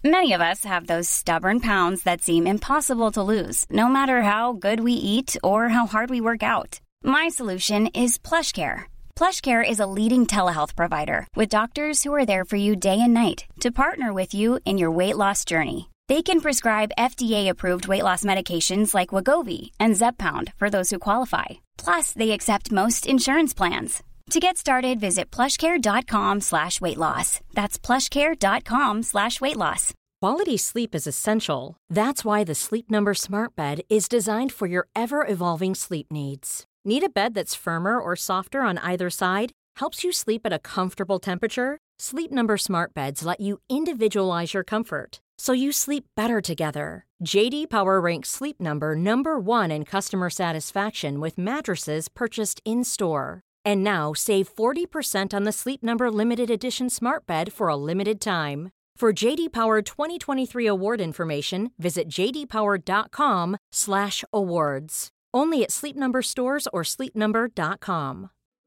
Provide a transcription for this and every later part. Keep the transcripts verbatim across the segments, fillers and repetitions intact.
Many of us have those stubborn pounds that seem impossible to lose, no matter how good we eat or how hard we work out. My solution is PlushCare. PlushCare is a leading telehealth provider with doctors who are there for you day and night to partner with you in your weight loss journey. They can prescribe F D A-approved weight loss medications like Wegovy and Zepbound for those who qualify. Plus, they accept most insurance plans. To get started, visit plushcare.com slash weight loss. That's plushcare.com slash weight loss. Quality sleep is essential. That's why the Sleep Number Smart Bed is designed for your ever-evolving sleep needs. Need a bed that's firmer or softer on either side? Helps you sleep at a comfortable temperature? Sleep Number Smart Beds let you individualize your comfort, so you sleep better together. J D Power ranks Sleep Number number one in customer satisfaction with mattresses purchased in-store. And now, save forty percent on the Sleep Number Limited Edition Smart Bed for a limited time. For J D Power twenty twenty-three award information, visit jdpower.com slash awards. Only at Sleep Number stores or sleep number dot com.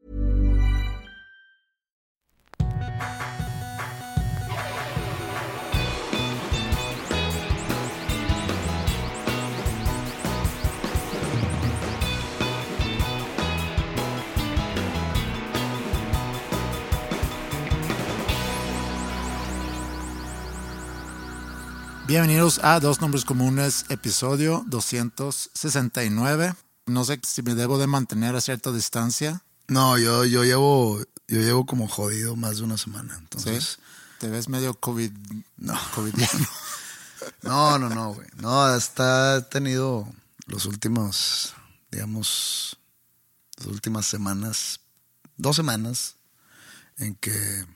Bienvenidos a Dos Nombres Comunes, episodio doscientos sesenta y nueve. No sé si me debo de mantener a cierta distancia. No, yo, yo llevo yo llevo como jodido más de una semana. Entonces, ¿sí? ¿Te ves medio COVID? No. COVIDiano. No, no, no, güey. No, hasta he tenido los últimos, digamos, las últimas semanas, dos semanas, en que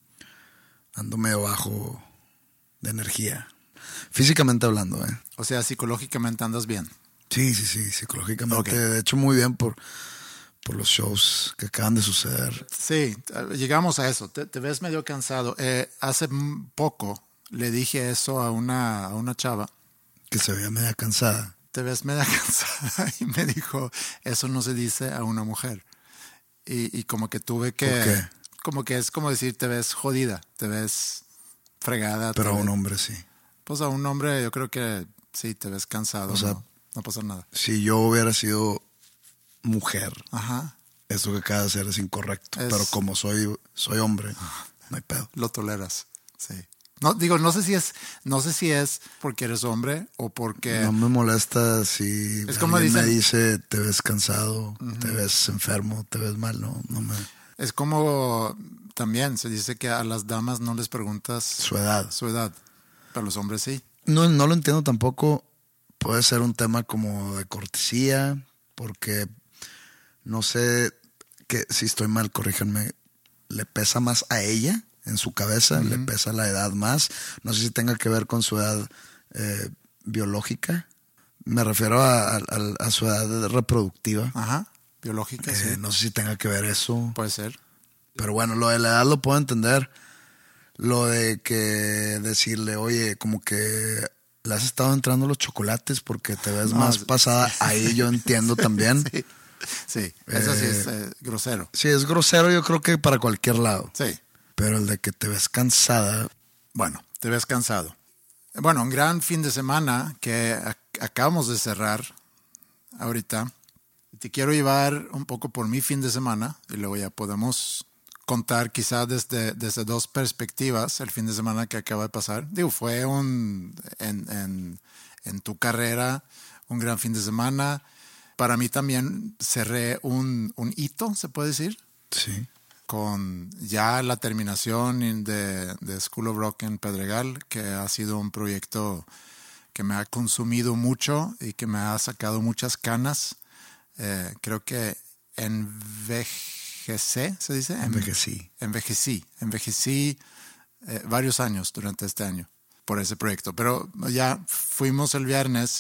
ando medio bajo de energía. Físicamente hablando, ¿eh? O sea, psicológicamente andas bien. Sí, sí, sí, psicológicamente. Okay. De hecho, muy bien por, por los shows que acaban de suceder. Sí, llegamos a eso. Te, te ves medio cansado. Eh, hace poco le dije eso a una, a una chava. Que se veía media cansada. Te ves media cansada. Y me dijo, eso no se dice a una mujer. Y, y como que tuve que... ¿Por qué? Como que es como decir, te ves jodida, te ves fregada. Pero a un ves, hombre sí. Pues a un hombre yo creo que sí, te ves cansado. O sea, no, no pasa nada. Si yo hubiera sido mujer, ajá, eso que acaba de hacer es incorrecto. Es... Pero como soy, soy hombre, no hay pedo. Lo toleras, sí. No, digo, no sé si es, no sé si es porque eres hombre o porque... No me molesta si es como alguien dicen... me dice te ves cansado, uh-huh. te ves enfermo, te ves mal, no, no me... Es como también se dice que a las damas no les preguntas su edad. Su edad. Pero los hombres sí. No, no lo entiendo tampoco. Puede ser un tema como de cortesía, porque no sé que si estoy mal, corríjanme, le pesa más a ella en su cabeza, uh-huh. le pesa la edad más. No sé si tenga que ver con su edad eh, biológica. Me refiero a, a, a su edad reproductiva. Ajá, biológica, eh, sí. No sé si tenga que ver eso. Puede ser. Pero bueno, lo de la edad lo puedo entender. Lo de que decirle, oye, como que le has estado entrando los chocolates porque te ves no, más sí. pasada. Ahí yo entiendo también. Sí, sí. eso eh, sí es eh, grosero. Sí, es grosero yo creo que para cualquier lado. Sí. Pero el de que te ves cansada. Bueno, te ves cansado. Bueno, un gran fin de semana que ac- acabamos de cerrar ahorita. Te quiero llevar un poco por mi fin de semana y luego ya podemos... contar quizás desde, desde dos perspectivas el fin de semana que acaba de pasar. Digo, fue un en, en, en tu carrera un gran fin de semana. Para mí también cerré un, un hito, se puede decir. Sí. Con ya la terminación de, de School of Rock en Pedregal, que ha sido un proyecto que me ha consumido mucho y que me ha sacado muchas canas. Eh, creo que enveje Envejecé, ¿se dice? Envejecí. Envejecí. Envejecí eh, varios años durante este año por ese proyecto. Pero ya fuimos el viernes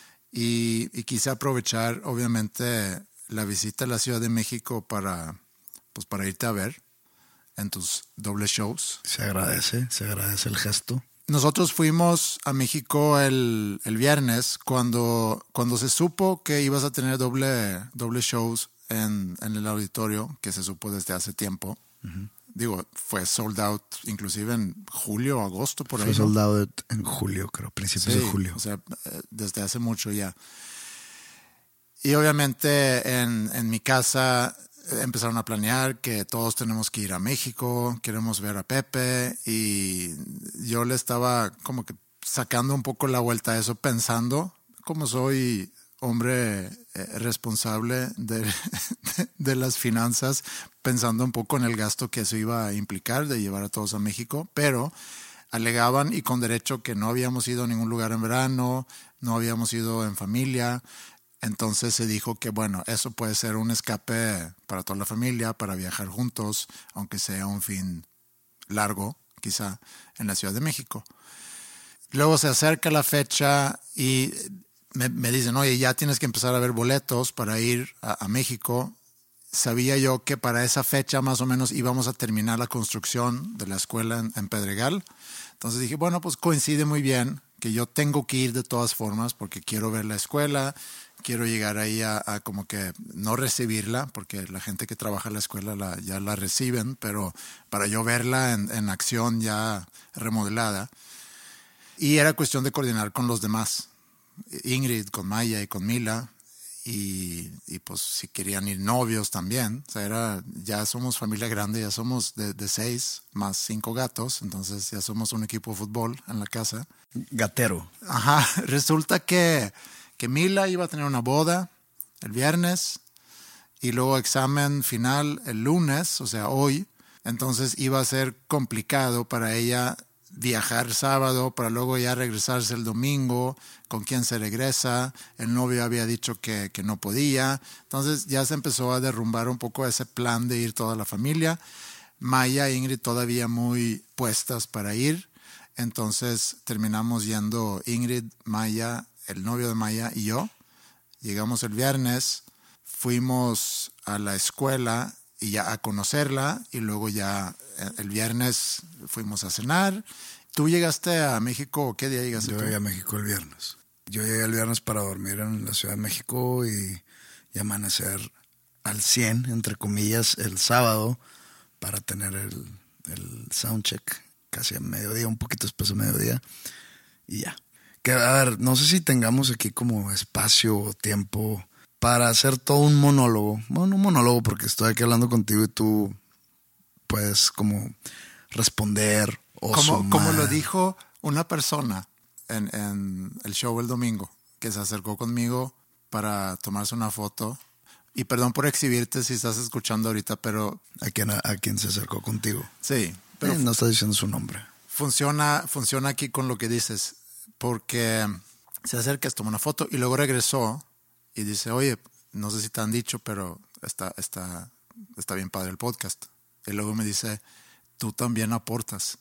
y, y quise aprovechar, obviamente, la visita a la Ciudad de México para, pues, para irte a ver en tus dobles shows. Se agradece, se agradece el gesto. Nosotros fuimos a México el, el viernes cuando, cuando se supo que ibas a tener doble, doble shows En, en el auditorio, que se supo desde hace tiempo. Uh-huh. Digo, fue sold out inclusive en julio o agosto, por Fue ahí. Fue ¿no? sold out en julio, creo, principios Sí, de julio. O sea, desde hace mucho ya. Y obviamente en, en mi casa empezaron a planear que todos tenemos que ir a México, queremos ver a Pepe, y yo le estaba como que sacando un poco la vuelta a eso, pensando, como soy hombre eh, responsable de, de, de las finanzas, pensando un poco en el gasto que eso iba a implicar de llevar a todos a México, pero alegaban, y con derecho, que no habíamos ido a ningún lugar en verano, no habíamos ido en familia. Entonces se dijo que, bueno, eso puede ser un escape para toda la familia, para viajar juntos, aunque sea un fin largo, quizá, en la Ciudad de México. Luego se acerca la fecha y me, me dicen, oye, ya tienes que empezar a ver boletos para ir a, a México. Sabía yo que para esa fecha más o menos íbamos a terminar la construcción de la escuela en, en Pedregal. Entonces dije, bueno, pues coincide muy bien que yo tengo que ir de todas formas porque quiero ver la escuela. Quiero llegar ahí a, a como que no recibirla, porque la gente que trabaja en la escuela la, ya la reciben, pero para yo verla en, en acción ya remodelada. Y era cuestión de coordinar con los demás, Ingrid, con Maya y con Mila, y, y pues si querían ir novios también. O sea, era, ya somos familia grande, ya somos de, de seis más cinco gatos, entonces ya somos un equipo de fútbol en la casa. Gatero. Ajá, resulta que... que Mila iba a tener una boda el viernes y luego examen final el lunes, o sea, hoy. Entonces iba a ser complicado para ella viajar sábado para luego ya regresarse el domingo. ¿Con quién se regresa? El novio había dicho que, que no podía. Entonces ya se empezó a derrumbar un poco ese plan de ir toda la familia. Maya e Ingrid todavía muy puestas para ir. Entonces terminamos yendo Ingrid, Maya, el novio de Maya y yo. Llegamos el viernes, fuimos a la escuela y ya a conocerla, y luego ya el viernes fuimos a cenar. ¿Tú llegaste a México? ¿Qué día llegaste Yo tú? llegué a México el viernes. Yo llegué el viernes para dormir en la Ciudad de México y, y amanecer al cien, entre comillas, el sábado para tener el, el soundcheck casi a mediodía, un poquito después de mediodía, y ya. Que, a ver, no sé si tengamos aquí como espacio o tiempo para hacer todo un monólogo. Bueno, un monólogo porque estoy aquí hablando contigo y tú puedes como responder o Como, sumar. como lo dijo una persona en, en el show el domingo, que se acercó conmigo para tomarse una foto. Y perdón por exhibirte si estás escuchando ahorita, pero... ¿A quién, a, a quién se acercó contigo? Sí, pero Eh, no está diciendo su nombre. funciona, funciona aquí con lo que dices. Porque se acerca, se toma una foto y luego regresó y dice, oye, no sé si te han dicho, pero está, está, está bien padre el podcast. Y luego me dice, tú también aportas.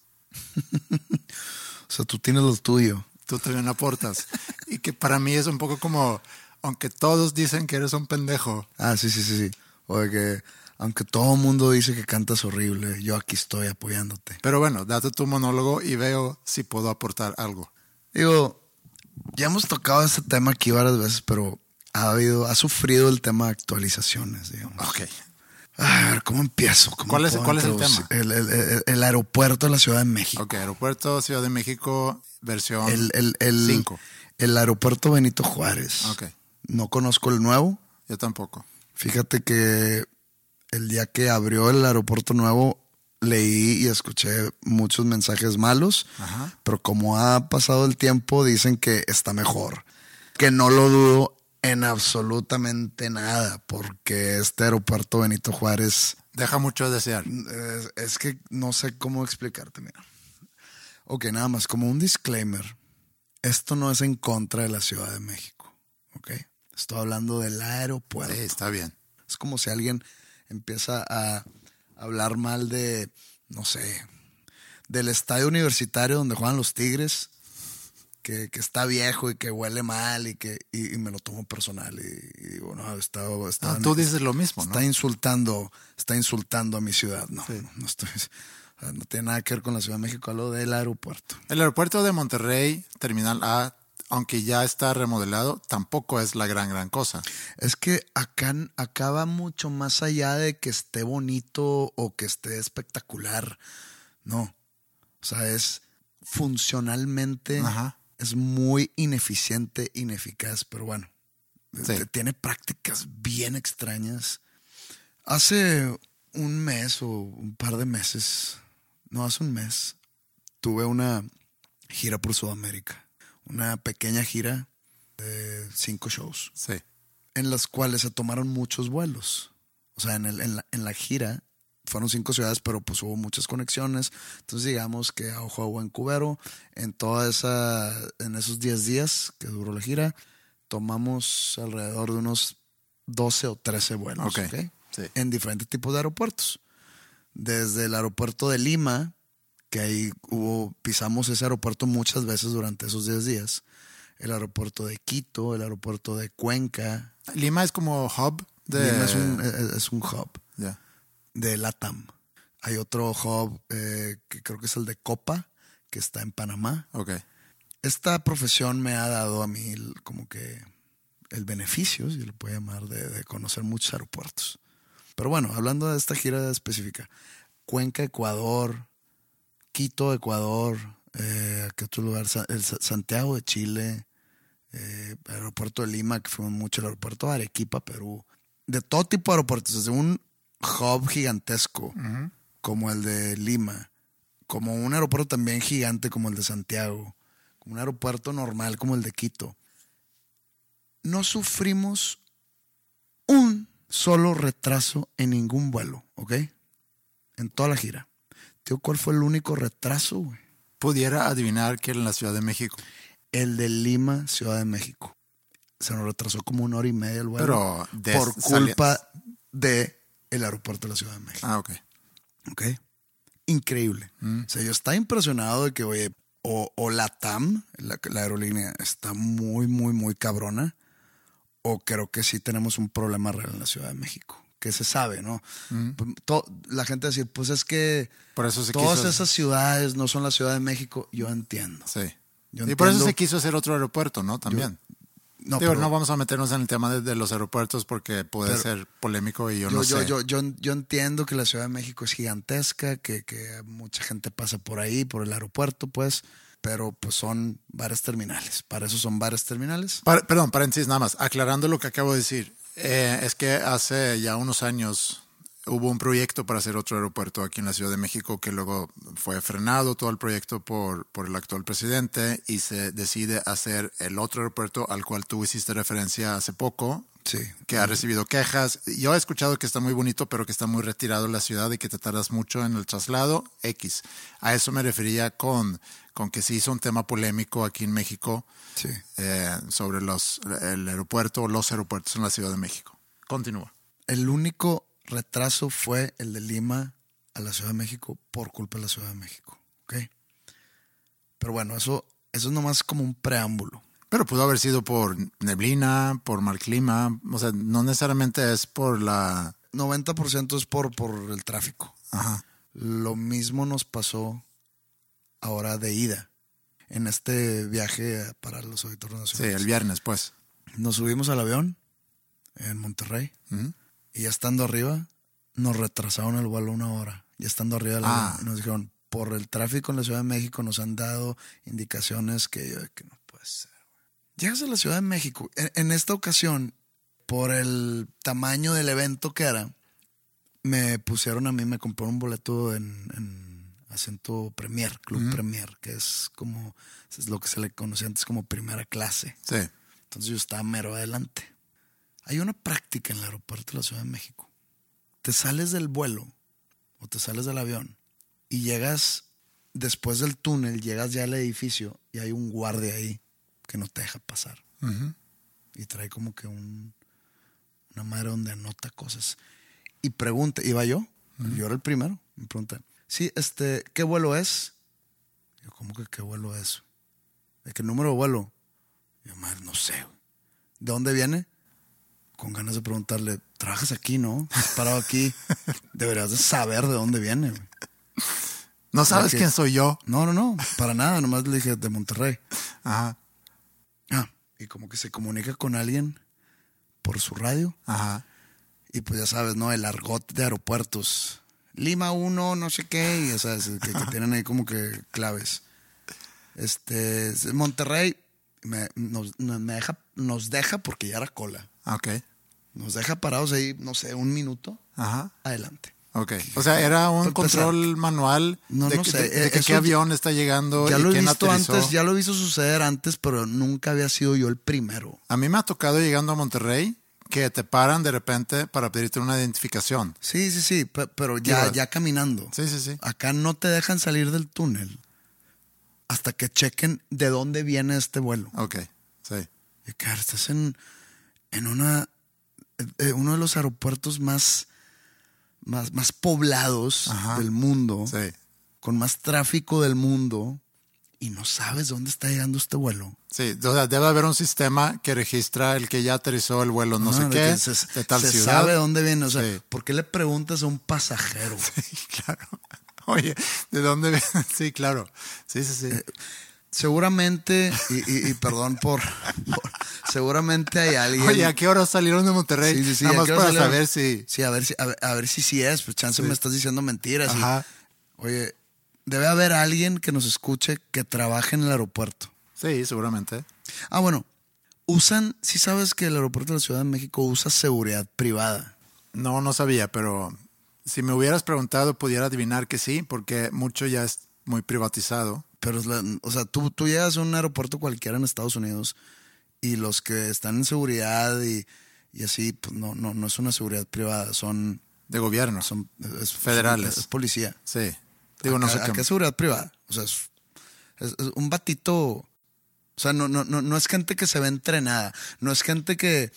O sea, tú tienes lo tuyo. Tú también aportas. Y que para mí es un poco como, aunque todos dicen que eres un pendejo. Ah, sí, sí, sí, sí. O de que, aunque todo el mundo dice que cantas horrible, yo aquí estoy apoyándote. Pero bueno, date tu monólogo y veo si puedo aportar algo. Digo, ya hemos tocado este tema aquí varias veces, pero ha habido, ha sufrido el tema de actualizaciones, digamos. Ok. A ver, ¿cómo empiezo? ¿Cómo ¿Cuál es- puedo cuál es el introducir? tema? El, el- el- el aeropuerto de la Ciudad de México. Ok, Aeropuerto Ciudad de México, versión El, el, el, cinco. el aeropuerto Benito Juárez. Ok, No conozco el nuevo. yo tampoco. Fíjate que el día que abrió el aeropuerto nuevo, leí y escuché muchos mensajes malos, Ajá. pero como ha pasado el tiempo, dicen que está mejor. Que no lo dudo en absolutamente nada, porque este aeropuerto Benito Juárez, Deja mucho de desear. es, es que no sé cómo explicarte, mira. Ok, nada más, como un disclaimer, esto no es en contra de la Ciudad de México, ok. Estoy hablando del aeropuerto. Sí, está bien. Es como si alguien empieza a hablar mal de, no sé, del estadio universitario donde juegan los Tigres, que, que está viejo y que huele mal y que y, y me lo tomo personal y, y digo, no, está, está Ah, tú dices lo mismo, ¿no? está insultando, está insultando a mi ciudad. No, Sí. no, no estoy, no tiene nada que ver con la Ciudad de México, hablo del aeropuerto. El aeropuerto de Monterrey, Terminal A, aunque ya está remodelado, tampoco es la gran, gran cosa. Es que acá, acá va mucho más allá de que esté bonito o que esté espectacular. No. O sea, es funcionalmente, Ajá. es muy ineficiente, ineficaz, pero bueno, sí. tiene prácticas bien extrañas. Hace un mes o un par de meses, no, hace un mes, tuve una gira por Sudamérica. Una pequeña gira de cinco shows. Sí. En las cuales se tomaron muchos vuelos. O sea, en, el, en, la, en la gira fueron cinco ciudades, pero pues hubo muchas conexiones. Entonces digamos que a ojo a buen cubero, en toda esa, en esos diez días que duró la gira, tomamos alrededor de unos doce o trece vuelos. Okay. ¿Okay? Sí. En diferentes tipos de aeropuertos. Desde el aeropuerto de Lima, que ahí hubo, pisamos ese aeropuerto muchas veces durante esos diez días. El aeropuerto de Quito, el aeropuerto de Cuenca. Lima es como hub de... Lima es un, es un hub yeah. de LATAM. Hay otro hub eh, que creo que es el de Copa, que está en Panamá. Okay. Esta profesión me ha dado a mí el, como que el beneficio, si le puede llamar, de, de conocer muchos aeropuertos. Pero bueno, hablando de esta gira específica, Cuenca, Ecuador, Quito, Ecuador, eh, ¿qué otro lugar? El Santiago de Chile, eh, el aeropuerto de Lima, que fuimos mucho, el aeropuerto de Arequipa, Perú. De todo tipo de aeropuertos, desde un hub gigantesco uh-huh. como el de Lima, como un aeropuerto también gigante como el de Santiago, como un aeropuerto normal como el de Quito. No sufrimos un solo retraso en ningún vuelo, ¿ok? En toda la gira. Tío, ¿cuál fue el único retraso, güey? Pudiera adivinar que era en la Ciudad de México. El de Lima, Ciudad de México. Se nos retrasó como una hora y media el vuelo. Pero de por culpa de el aeropuerto de la Ciudad de México. Ah, ok. Ok. Increíble. Mm. O sea, yo estaba impresionado de que, oye, o, o LATAM, la, la aerolínea, está muy, muy, muy cabrona. O creo que sí tenemos un problema real en la Ciudad de México. Que se sabe, ¿no? Mm. To, la gente decir, pues es que por eso se todas quiso... esas ciudades no son la Ciudad de México. Yo entiendo. Sí. Yo y entiendo... por eso se quiso hacer otro aeropuerto, ¿no? También. Yo, no, Digo, pero, no vamos a meternos en el tema de, de los aeropuertos porque puede pero, ser polémico y yo, yo no yo, sé. Yo, yo, yo entiendo que la Ciudad de México es gigantesca, que, que mucha gente pasa por ahí, por el aeropuerto, pues... Pero pues son varias terminales. Para eso son varias terminales. Para, perdón, paréntesis nada más. Aclarando lo que acabo de decir. Eh, es que hace ya unos años hubo un proyecto para hacer otro aeropuerto aquí en la Ciudad de México que luego fue frenado todo el proyecto por, por el actual presidente y se decide hacer el otro aeropuerto al cual tú hiciste referencia hace poco. Sí. Que ha recibido quejas. Yo he escuchado que está muy bonito, pero que está muy retirado de la ciudad y que te tardas mucho en el traslado. X. A eso me refería con, con que se hizo un tema polémico aquí en México sí. eh, sobre los, el aeropuerto o los aeropuertos en la Ciudad de México. Continúa. El único retraso fue el de Lima a la Ciudad de México por culpa de la Ciudad de México. ¿Ok? Pero bueno, eso, eso es nomás como un preámbulo. Pero pudo haber sido por neblina, por mal clima. O sea, no necesariamente es por la... noventa por ciento es por, por el tráfico. Ajá. Lo mismo nos pasó ahora de ida. En este viaje para los auditorios nacionales. Sí, el viernes, pues. Nos subimos al avión en Monterrey. Uh-huh. Y ya estando arriba, nos retrasaron el vuelo una hora. Ya estando arriba del ah. avión. Y nos dijeron, por el tráfico en la Ciudad de México nos han dado indicaciones que yo... que no puede ser. Llegas a la Ciudad de México. En, en esta ocasión, por el tamaño del evento que era, me pusieron a mí, me compré un boleto en, en asiento Premier, Club uh-huh. Premier, que es como, es lo que se le conocía antes como primera clase. Sí. Entonces yo estaba mero adelante. Hay una práctica en el aeropuerto de la Ciudad de México. Te sales del vuelo o te sales del avión y llegas, después del túnel, llegas ya al edificio y hay un guardia ahí que no te deja pasar. Uh-huh. Y trae como que un una madre donde anota cosas. Y pregunta, iba yo, uh-huh. yo era el primero, me pregunta, sí, este, ¿qué vuelo es? Yo, ¿cómo que qué vuelo es? ¿De qué número de vuelo? Yo, madre, no sé. ¿De dónde viene? Con ganas de preguntarle, trabajas aquí, ¿no? Has parado aquí. Deberías de saber de dónde viene. Güey. ¿No sabes que, quién soy yo? No, no, no, para nada. Nomás le dije de Monterrey. Ajá. Ah, y como que se comunica con alguien por su radio. Ajá. Y pues ya sabes, ¿no? El argot de aeropuertos. Lima uno, no sé qué, y ya sabes, que, que tienen ahí como que claves. Este, Monterrey me, nos, me deja, nos deja porque ya era cola. Ok. Nos deja parados ahí, no sé, un minuto. Ajá. Adelante. Ok. O sea, era un control manual no, de, no sé, de, de, de que eso, qué avión está llegando ya y lo he quién visto aterrizó. antes, ya lo he visto suceder antes, pero nunca había sido yo el primero. A mí me ha tocado llegando a Monterrey que te paran de repente para pedirte una identificación. Sí, sí, sí, pero ya, ya caminando. Sí, sí, sí. Acá no te dejan salir del túnel hasta que chequen de dónde viene este vuelo. Ok, sí. Y claro, estás en, en una, eh, uno de los aeropuertos más, más, más poblados Ajá. del mundo, sí. con más tráfico del mundo, y no sabes dónde está llegando este vuelo. Sí, o sea, debe haber un sistema que registra el que ya aterrizó el vuelo, no, no sé qué, se, de tal se ciudad. Se sabe dónde viene, o sea, sí. ¿por qué le preguntas a un pasajero? Sí, claro. Oye, ¿de dónde viene? Sí, claro. Sí, sí, sí. Eh, seguramente, y, y, y perdón por, por... Seguramente hay alguien... Oye, ¿a qué hora salieron de Monterrey? Sí, sí, sí. Nada más para salieron? saber si... Sí, a ver si, a ver, a ver si sí es. Pues chance sí. me estás diciendo mentiras. Ajá. Y, oye, debe haber alguien que nos escuche que trabaje en el aeropuerto. Sí, seguramente. Ah, bueno. Usan... Sí sabes que el aeropuerto de la Ciudad de México usa seguridad privada. No, no sabía, pero... Si me hubieras preguntado, pudiera adivinar que sí, porque mucho ya es muy privatizado. Pero, o sea, tú, tú llegas a un aeropuerto cualquiera en Estados Unidos y los que están en seguridad y, y así, pues no, no, no es una seguridad privada, son... De gobierno. Son es, federales. Es, es policía. Sí. Digo, acá, no sé acá qué. es seguridad privada. O sea, es, es, es un batito... O sea, no, no, no, no es gente que se ve entrenada. No es gente que,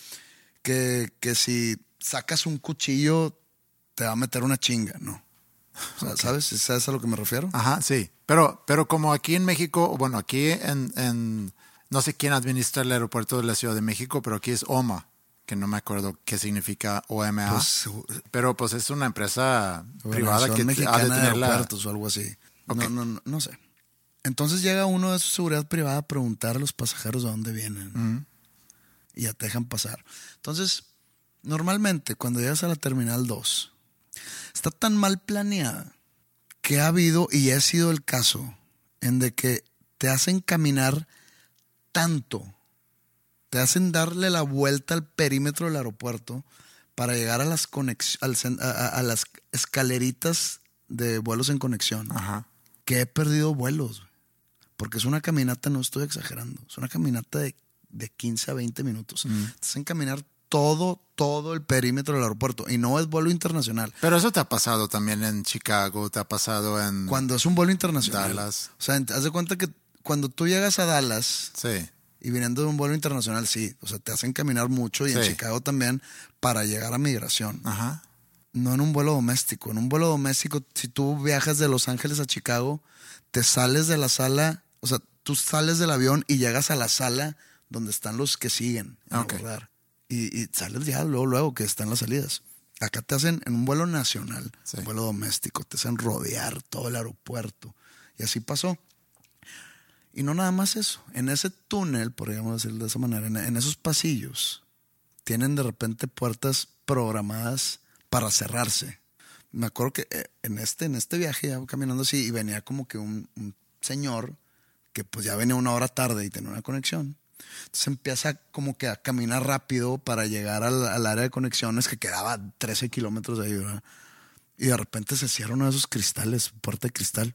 que, que si sacas un cuchillo... te va a meter una chinga, ¿no? O sea, okay. ¿Sabes? ¿Sabes a lo que me refiero? Ajá, sí. Pero, pero como aquí en México, bueno, aquí en, en... No sé quién administra el aeropuerto de la Ciudad de México, pero aquí es O M A, que no me acuerdo qué significa O M A. Pues, pero pues es una empresa privada que mexicana ha de tener de aeropuertos la... o algo así. Okay. No, no, no, no sé. Entonces llega uno de su seguridad privada a preguntar a los pasajeros de dónde vienen. Uh-huh. Y ya te dejan pasar. Entonces, normalmente cuando llegas a la Terminal dos... está tan mal planeada que ha habido, y ha sido el caso, en de que te hacen caminar tanto, te hacen darle la vuelta al perímetro del aeropuerto para llegar a las, conex- al, a, a las escaleritas de vuelos en conexión. Ajá. Que he perdido vuelos. Porque es una caminata, no estoy exagerando, es una caminata de, de quince a veinte minutos. Mm. Te hacen caminar todo, todo el perímetro del aeropuerto. Y no es vuelo internacional. Pero eso te ha pasado también en Chicago, te ha pasado en... Cuando es un vuelo internacional. Dallas. O sea, haz de cuenta que cuando tú llegas a Dallas... Sí. Y viniendo de un vuelo internacional, sí. O sea, te hacen caminar mucho. Y sí. En Chicago también para llegar a migración. Ajá. No en un vuelo doméstico. En un vuelo doméstico, si tú viajas de Los Ángeles a Chicago, te sales de la sala... O sea, tú sales del avión y llegas a la sala donde están los que siguen a okay. abordar. Y, y sales ya luego, luego que están las salidas. Acá te hacen en un vuelo nacional, sí. Un vuelo doméstico, te hacen rodear todo el aeropuerto. Y así pasó. Y no nada más eso. En ese túnel, podríamos decirlo de esa manera, en, en esos pasillos, tienen de repente puertas programadas para cerrarse. Me acuerdo que en este, en este viaje, ya caminando así, y venía como que un, un señor que pues ya venía una hora tarde y tenía una conexión. Entonces empieza como que a caminar rápido para llegar al, al área de conexiones que quedaba trece kilómetros de ahí, ¿verdad? Y de repente se cierra uno de esos cristales, puerta de cristal.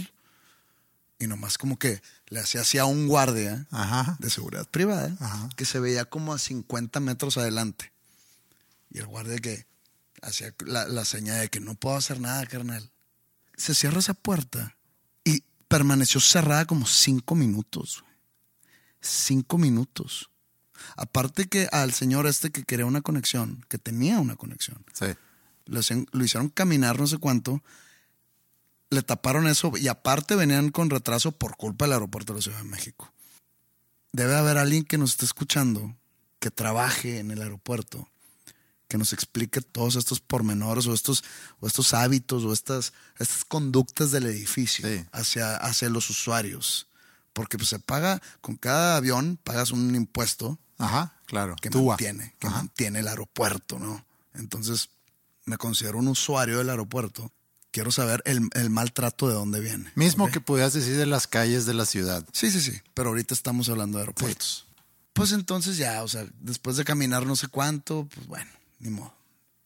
Y nomás como que le hacía así a un guardia Ajá. de seguridad privada Ajá. que se veía como a cincuenta metros adelante. Y el guardia que hacía la, la señal de que no puedo hacer nada, carnal. Se cierra esa puerta y permaneció cerrada como cinco minutos. Cinco minutos. Aparte que al señor este que quería una conexión, que tenía una conexión, sí. lo, lo hicieron caminar no sé cuánto, le taparon eso y aparte venían con retraso por culpa del aeropuerto de la Ciudad de México. Debe haber alguien que nos esté escuchando, que trabaje en el aeropuerto, que nos explique todos estos pormenores o estos, o estos hábitos o estas, estas conductas del edificio sí. hacia, hacia los usuarios. Porque pues se paga, con cada avión pagas un impuesto. Ajá, claro. Que Tú mantiene, que Ajá. mantiene el aeropuerto, ¿no? Entonces, me considero un usuario del aeropuerto. Quiero saber el, el maltrato de dónde viene. Mismo ¿okay? que pudieras decir de las calles de la ciudad. Sí, sí, sí. Pero ahorita estamos hablando de aeropuertos. Sí. Pues entonces ya, o sea, después de caminar no sé cuánto, pues bueno, ni modo.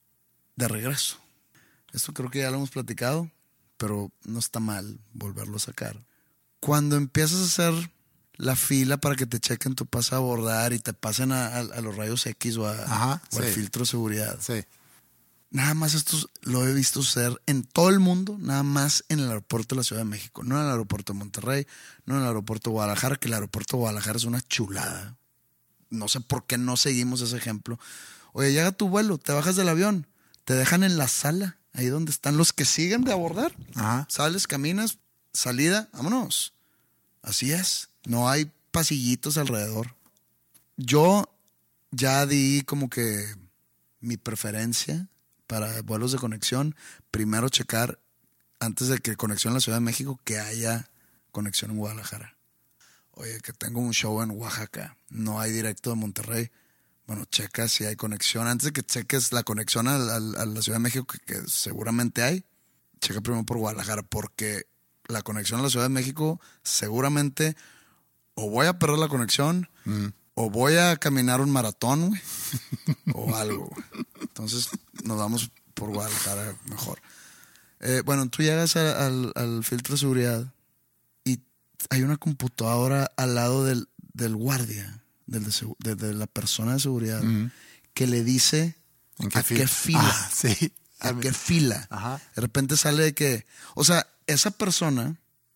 De regreso. Esto creo que ya lo hemos platicado, pero no está mal volverlo a sacar. Cuando empiezas a hacer la fila para que te chequen tu pase a abordar y te pasen a, a, a los rayos X o, a, Ajá, o al sí. filtro de seguridad. Sí. Nada más esto lo he visto suceder en todo el mundo, nada más en el aeropuerto de la Ciudad de México. No en el aeropuerto de Monterrey, no en el aeropuerto de Guadalajara, que el aeropuerto de Guadalajara es una chulada. No sé por qué no seguimos ese ejemplo. Oye, llega tu vuelo, te bajas del avión, te dejan en la sala, ahí donde están los que siguen de abordar. Ajá. Sales, caminas, salida, vámonos. Así es, no hay pasillitos alrededor. Yo ya di como que mi preferencia para vuelos de conexión. Primero checar, antes de que conexión en la Ciudad de México, que haya conexión en Guadalajara. Oye, que tengo un show en Oaxaca, no hay directo de Monterrey. Bueno, checa si hay conexión. Antes de que cheques la conexión a, a, a la Ciudad de México, que, que seguramente hay, checa primero por Guadalajara, porque la conexión a la Ciudad de México seguramente o voy a perder la conexión mm. o voy a caminar un maratón, güey, o algo. Güey. Entonces nos vamos por Guadalajara mejor. Eh, bueno, tú llegas a, al, al filtro de seguridad y hay una computadora al lado del, del guardia, del de, de, de la persona de seguridad, mm. que le dice ¿En qué a fila? qué fila. Ah, sí. ¿A qué fila? Ajá. De repente sale de que... O sea, esa persona,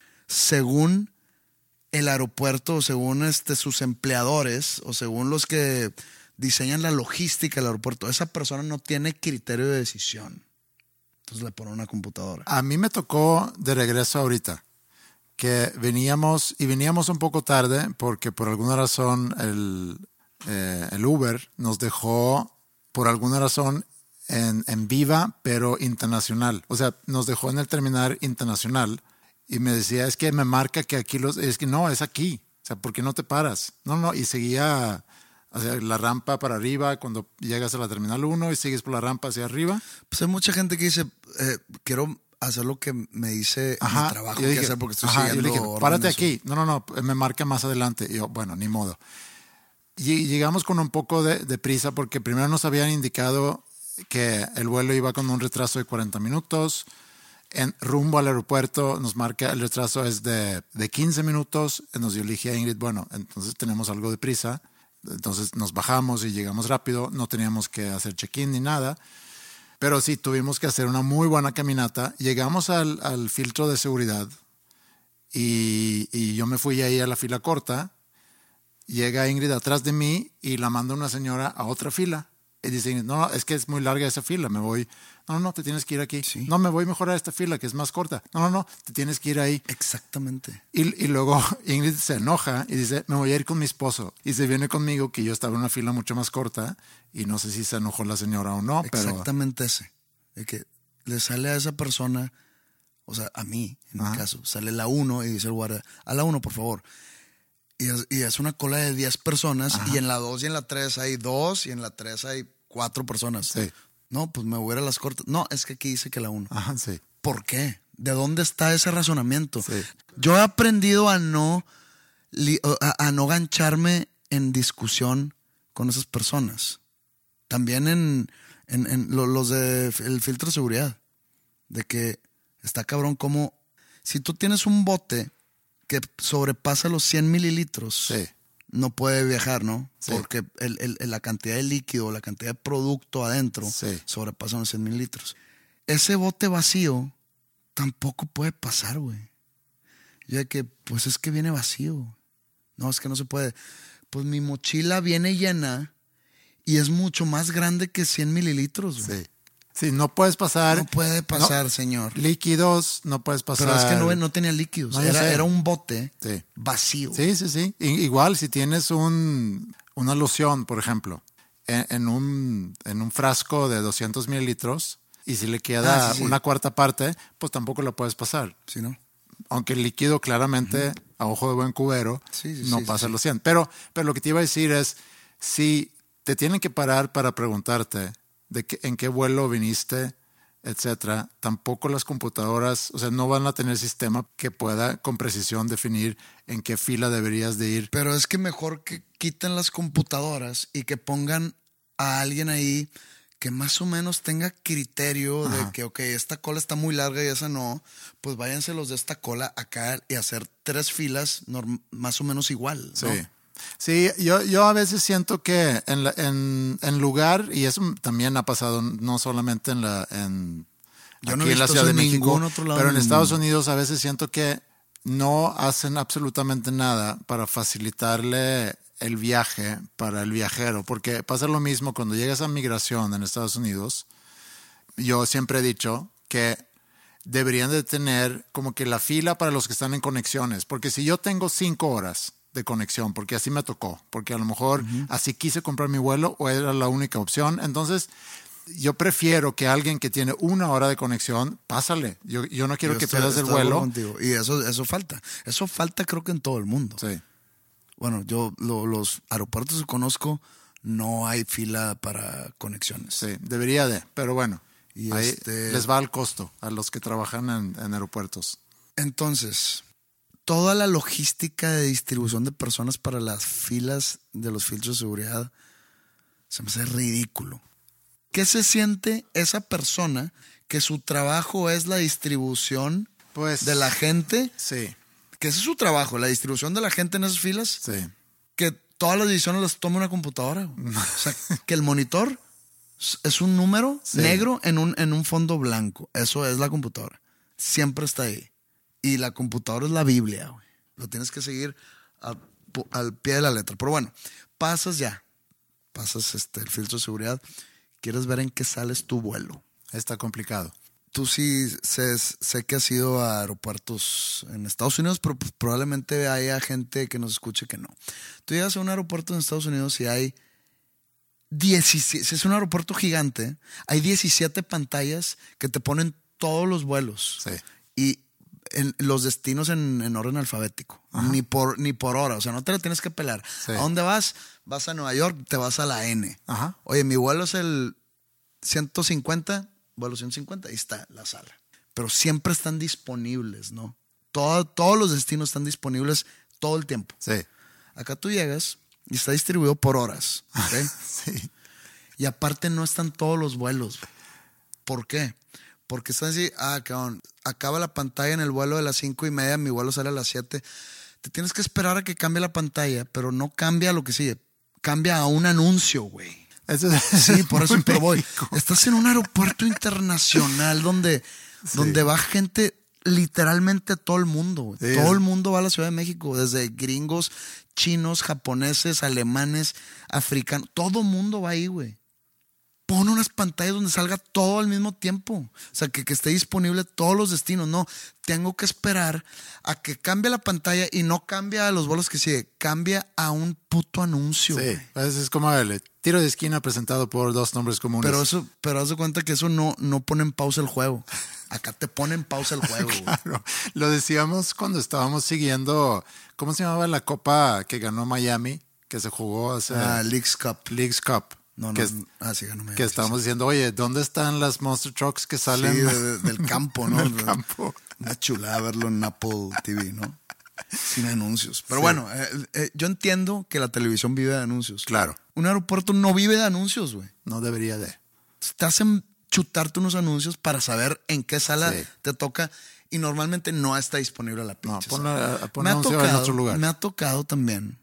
según el aeropuerto, o según este, sus empleadores, o según los que diseñan la logística del aeropuerto, esa persona no tiene criterio de decisión. Entonces le ponen una computadora. A mí me tocó de regreso ahorita, que veníamos, y veníamos un poco tarde, porque por alguna razón el, eh, el Uber nos dejó, por alguna razón, En, en Viva, pero internacional. O sea, nos dejó en el terminal internacional y me decía, es que me marca que aquí los... Es que no, es aquí. O sea, ¿por qué no te paras? No, no, y seguía o sea, la rampa para arriba cuando llegas a la terminal uno y sigues por la rampa hacia arriba. Pues hay mucha gente que dice, eh, quiero hacer lo que me dice ajá, mi trabajo que hacer porque estoy ajá, siguiendo yo dije, párate aquí. No, no, no, me marca más adelante. Y yo, bueno, ni modo. Y llegamos con un poco de, de prisa porque primero nos habían indicado que el vuelo iba con un retraso de cuarenta minutos. En rumbo al aeropuerto nos marca el retraso es de, de quince minutos. Nos yo le dije a Ingrid, bueno, entonces tenemos algo de prisa. Entonces nos bajamos y llegamos rápido. No teníamos que hacer check-in ni nada. Pero sí, tuvimos que hacer una muy buena caminata. Llegamos al, al filtro de seguridad y, y yo me fui ahí a la fila corta. Llega Ingrid atrás de mí y la manda una señora a otra fila. Y dice, no, no, es que es muy larga esa fila, me voy. No, no, no, te tienes que ir aquí. Sí. No, me voy mejor a esta fila que es más corta. No, no, no, te tienes que ir ahí. Exactamente. Y, y luego Ingrid se enoja y dice, me voy a ir con mi esposo. Y se viene conmigo, que yo estaba en una fila mucho más corta y no sé si se enojó la señora o no. Exactamente pero... ese. De que le sale a esa persona, o sea, a mí, en Ajá. mi caso, sale la uno y dice el guardia, a la uno, por favor. Y es, y es una cola de diez personas. Ajá. Y en la dos y en la tres hay dos y en la tres hay cuatro personas. Sí. No, pues me voy a ir a las cortas. No, es que aquí dice que la uno. Ajá, sí. ¿Por qué? ¿De dónde está ese razonamiento? Sí. Yo he aprendido a no, a, a no gancharme en discusión con esas personas. También en, en, en los de el filtro de seguridad. De que está cabrón como si tú tienes un bote que sobrepasa los cien mililitros, sí. no puede viajar, ¿no? Sí. Porque el, el, la cantidad de líquido, la cantidad de producto adentro sí. sobrepasa los cien mililitros. Ese bote vacío tampoco puede pasar, güey. Ya que, pues es que viene vacío. No, es que no se puede. Pues mi mochila viene llena y es mucho más grande que cien mililitros, güey. Sí. Sí, no puedes pasar. No puede pasar, no, señor. Líquidos, no puedes pasar. Pero es que no, no tenía líquidos. No, era, era un bote sí. vacío. Sí, sí, sí. Igual si tienes un, una loción, por ejemplo, en, en, un, en un frasco de doscientos mililitros y si le queda ah, sí, sí. una cuarta parte, pues tampoco lo puedes pasar. Sí, ¿no? Aunque el líquido claramente, uh-huh. a ojo de buen cubero, Sí, sí, no sí, pasa sí. los cien. Pero, pero lo que te iba a decir es, si te tienen que parar para preguntarte de qué, en qué vuelo viniste, etcétera, tampoco las computadoras, o sea, no van a tener sistema que pueda con precisión definir en qué fila deberías de ir. Pero es que mejor que quiten las computadoras y que pongan a alguien ahí que más o menos tenga criterio Ajá. de que, ok, esta cola está muy larga y esa no, pues váyanse los de esta cola acá y hacer tres filas norm- más o menos igual, ¿no? Sí. Sí, yo, yo a veces siento que en, la, en, en lugar, y eso también ha pasado no solamente en la en, Yo no aquí he en la visto Ciudad eso de en México, ningún otro lado pero en del Estados mundo. Unidos a veces siento que no hacen absolutamente nada para facilitarle el viaje para el viajero, porque pasa lo mismo cuando llegas a migración en Estados Unidos. Yo siempre he dicho que deberían de tener como que la fila para los que están en conexiones, porque si yo tengo cinco horas de conexión, porque así me tocó, porque a lo mejor uh-huh. así quise comprar mi vuelo o era la única opción, entonces yo prefiero que alguien que tiene una hora de conexión, pásale. Yo, yo no quiero Yo que estoy, pierdas el estoy vuelo. Contigo. Y eso, eso falta. Eso falta creo que en todo el mundo. Sí. Bueno, yo lo, los aeropuertos que conozco no hay fila para conexiones. Sí, debería de, pero bueno, y ahí este... les va al costo a los que trabajan en, en aeropuertos. Entonces, toda la logística de distribución de personas para las filas de los filtros de seguridad se me hace ridículo. ¿Qué se siente esa persona que su trabajo es la distribución pues, de la gente? Sí. Que ese es su trabajo, la distribución de la gente en esas filas. Sí. Que todas las decisiones las tome una computadora. O sea, que el monitor es un número sí. negro en un, en un fondo blanco. Eso es la computadora. Siempre está ahí. Y la computadora es la Biblia, güey. Lo tienes que seguir a, al pie de la letra. Pero bueno, pasas ya. Pasas este, el filtro de seguridad. Quieres ver en qué sales tu vuelo. Está complicado. Tú sí sé, sé que has ido a aeropuertos en Estados Unidos, pero probablemente haya gente que nos escuche que no. Tú llegas a un aeropuerto en Estados Unidos y hay diecisiete, si es un aeropuerto gigante, hay diecisiete pantallas que te ponen todos los vuelos. Sí. Y en, los destinos en, en orden alfabético. Ni por, ni por hora. O sea, no te la tienes que pelar. Sí. ¿A dónde vas? Vas a Nueva York, te vas a la N. Ajá. Oye, mi vuelo es el ciento cincuenta, vuelo ciento cincuenta, ahí está la sala. Pero siempre están disponibles, ¿no? Todo, todos los destinos están disponibles todo el tiempo. Sí. Acá tú llegas y está distribuido por horas. ¿Okay? Sí. Y aparte no están todos los vuelos. ¿Por qué? Porque están así, ah, cabrón, acaba la pantalla en el vuelo de las cinco y media, mi vuelo sale a las siete. Te tienes que esperar a que cambie la pantalla, pero no cambia lo que sigue. Cambia a un anuncio, güey. Eso es, sí, por eso pero voy. Estás en un aeropuerto internacional donde, sí. donde va gente, literalmente todo el mundo, güey. Sí, todo es. el mundo va a la Ciudad de México, desde gringos, chinos, japoneses, alemanes, africanos. Todo el mundo va ahí, güey. Pon unas pantallas donde salga todo al mismo tiempo. O sea, que, que esté disponible todos los destinos. No, tengo que esperar a que cambie la pantalla y no cambia a los vuelos que sigue. Cambia a un puto anuncio. Sí, pues es como el tiro de esquina presentado por dos nombres comunes. Pero eso, pero haz de cuenta que eso no, no pone en pausa el juego. Acá te pone en pausa el juego. Claro, lo decíamos cuando estábamos siguiendo, ¿cómo se llamaba la copa que ganó Miami? Que se jugó hace... Ah, Leagues Cup. Leagues Cup. No, no, que, ah, sí, no me que estábamos sí, diciendo, oye, ¿dónde están las Monster Trucks que salen? Sí, de, de, del campo, ¿no? del campo. Una chulada verlo en Apple T V, ¿no? Sin anuncios. Pero sí. bueno, eh, eh, yo entiendo que la televisión vive de anuncios. Claro. Un aeropuerto no vive de anuncios, güey. No debería de. Te hacen chutarte unos anuncios para saber en qué sala sí. te toca y normalmente no está disponible la pinche. No, ponla, pon anuncio tocado, en otro lugar. Me ha tocado también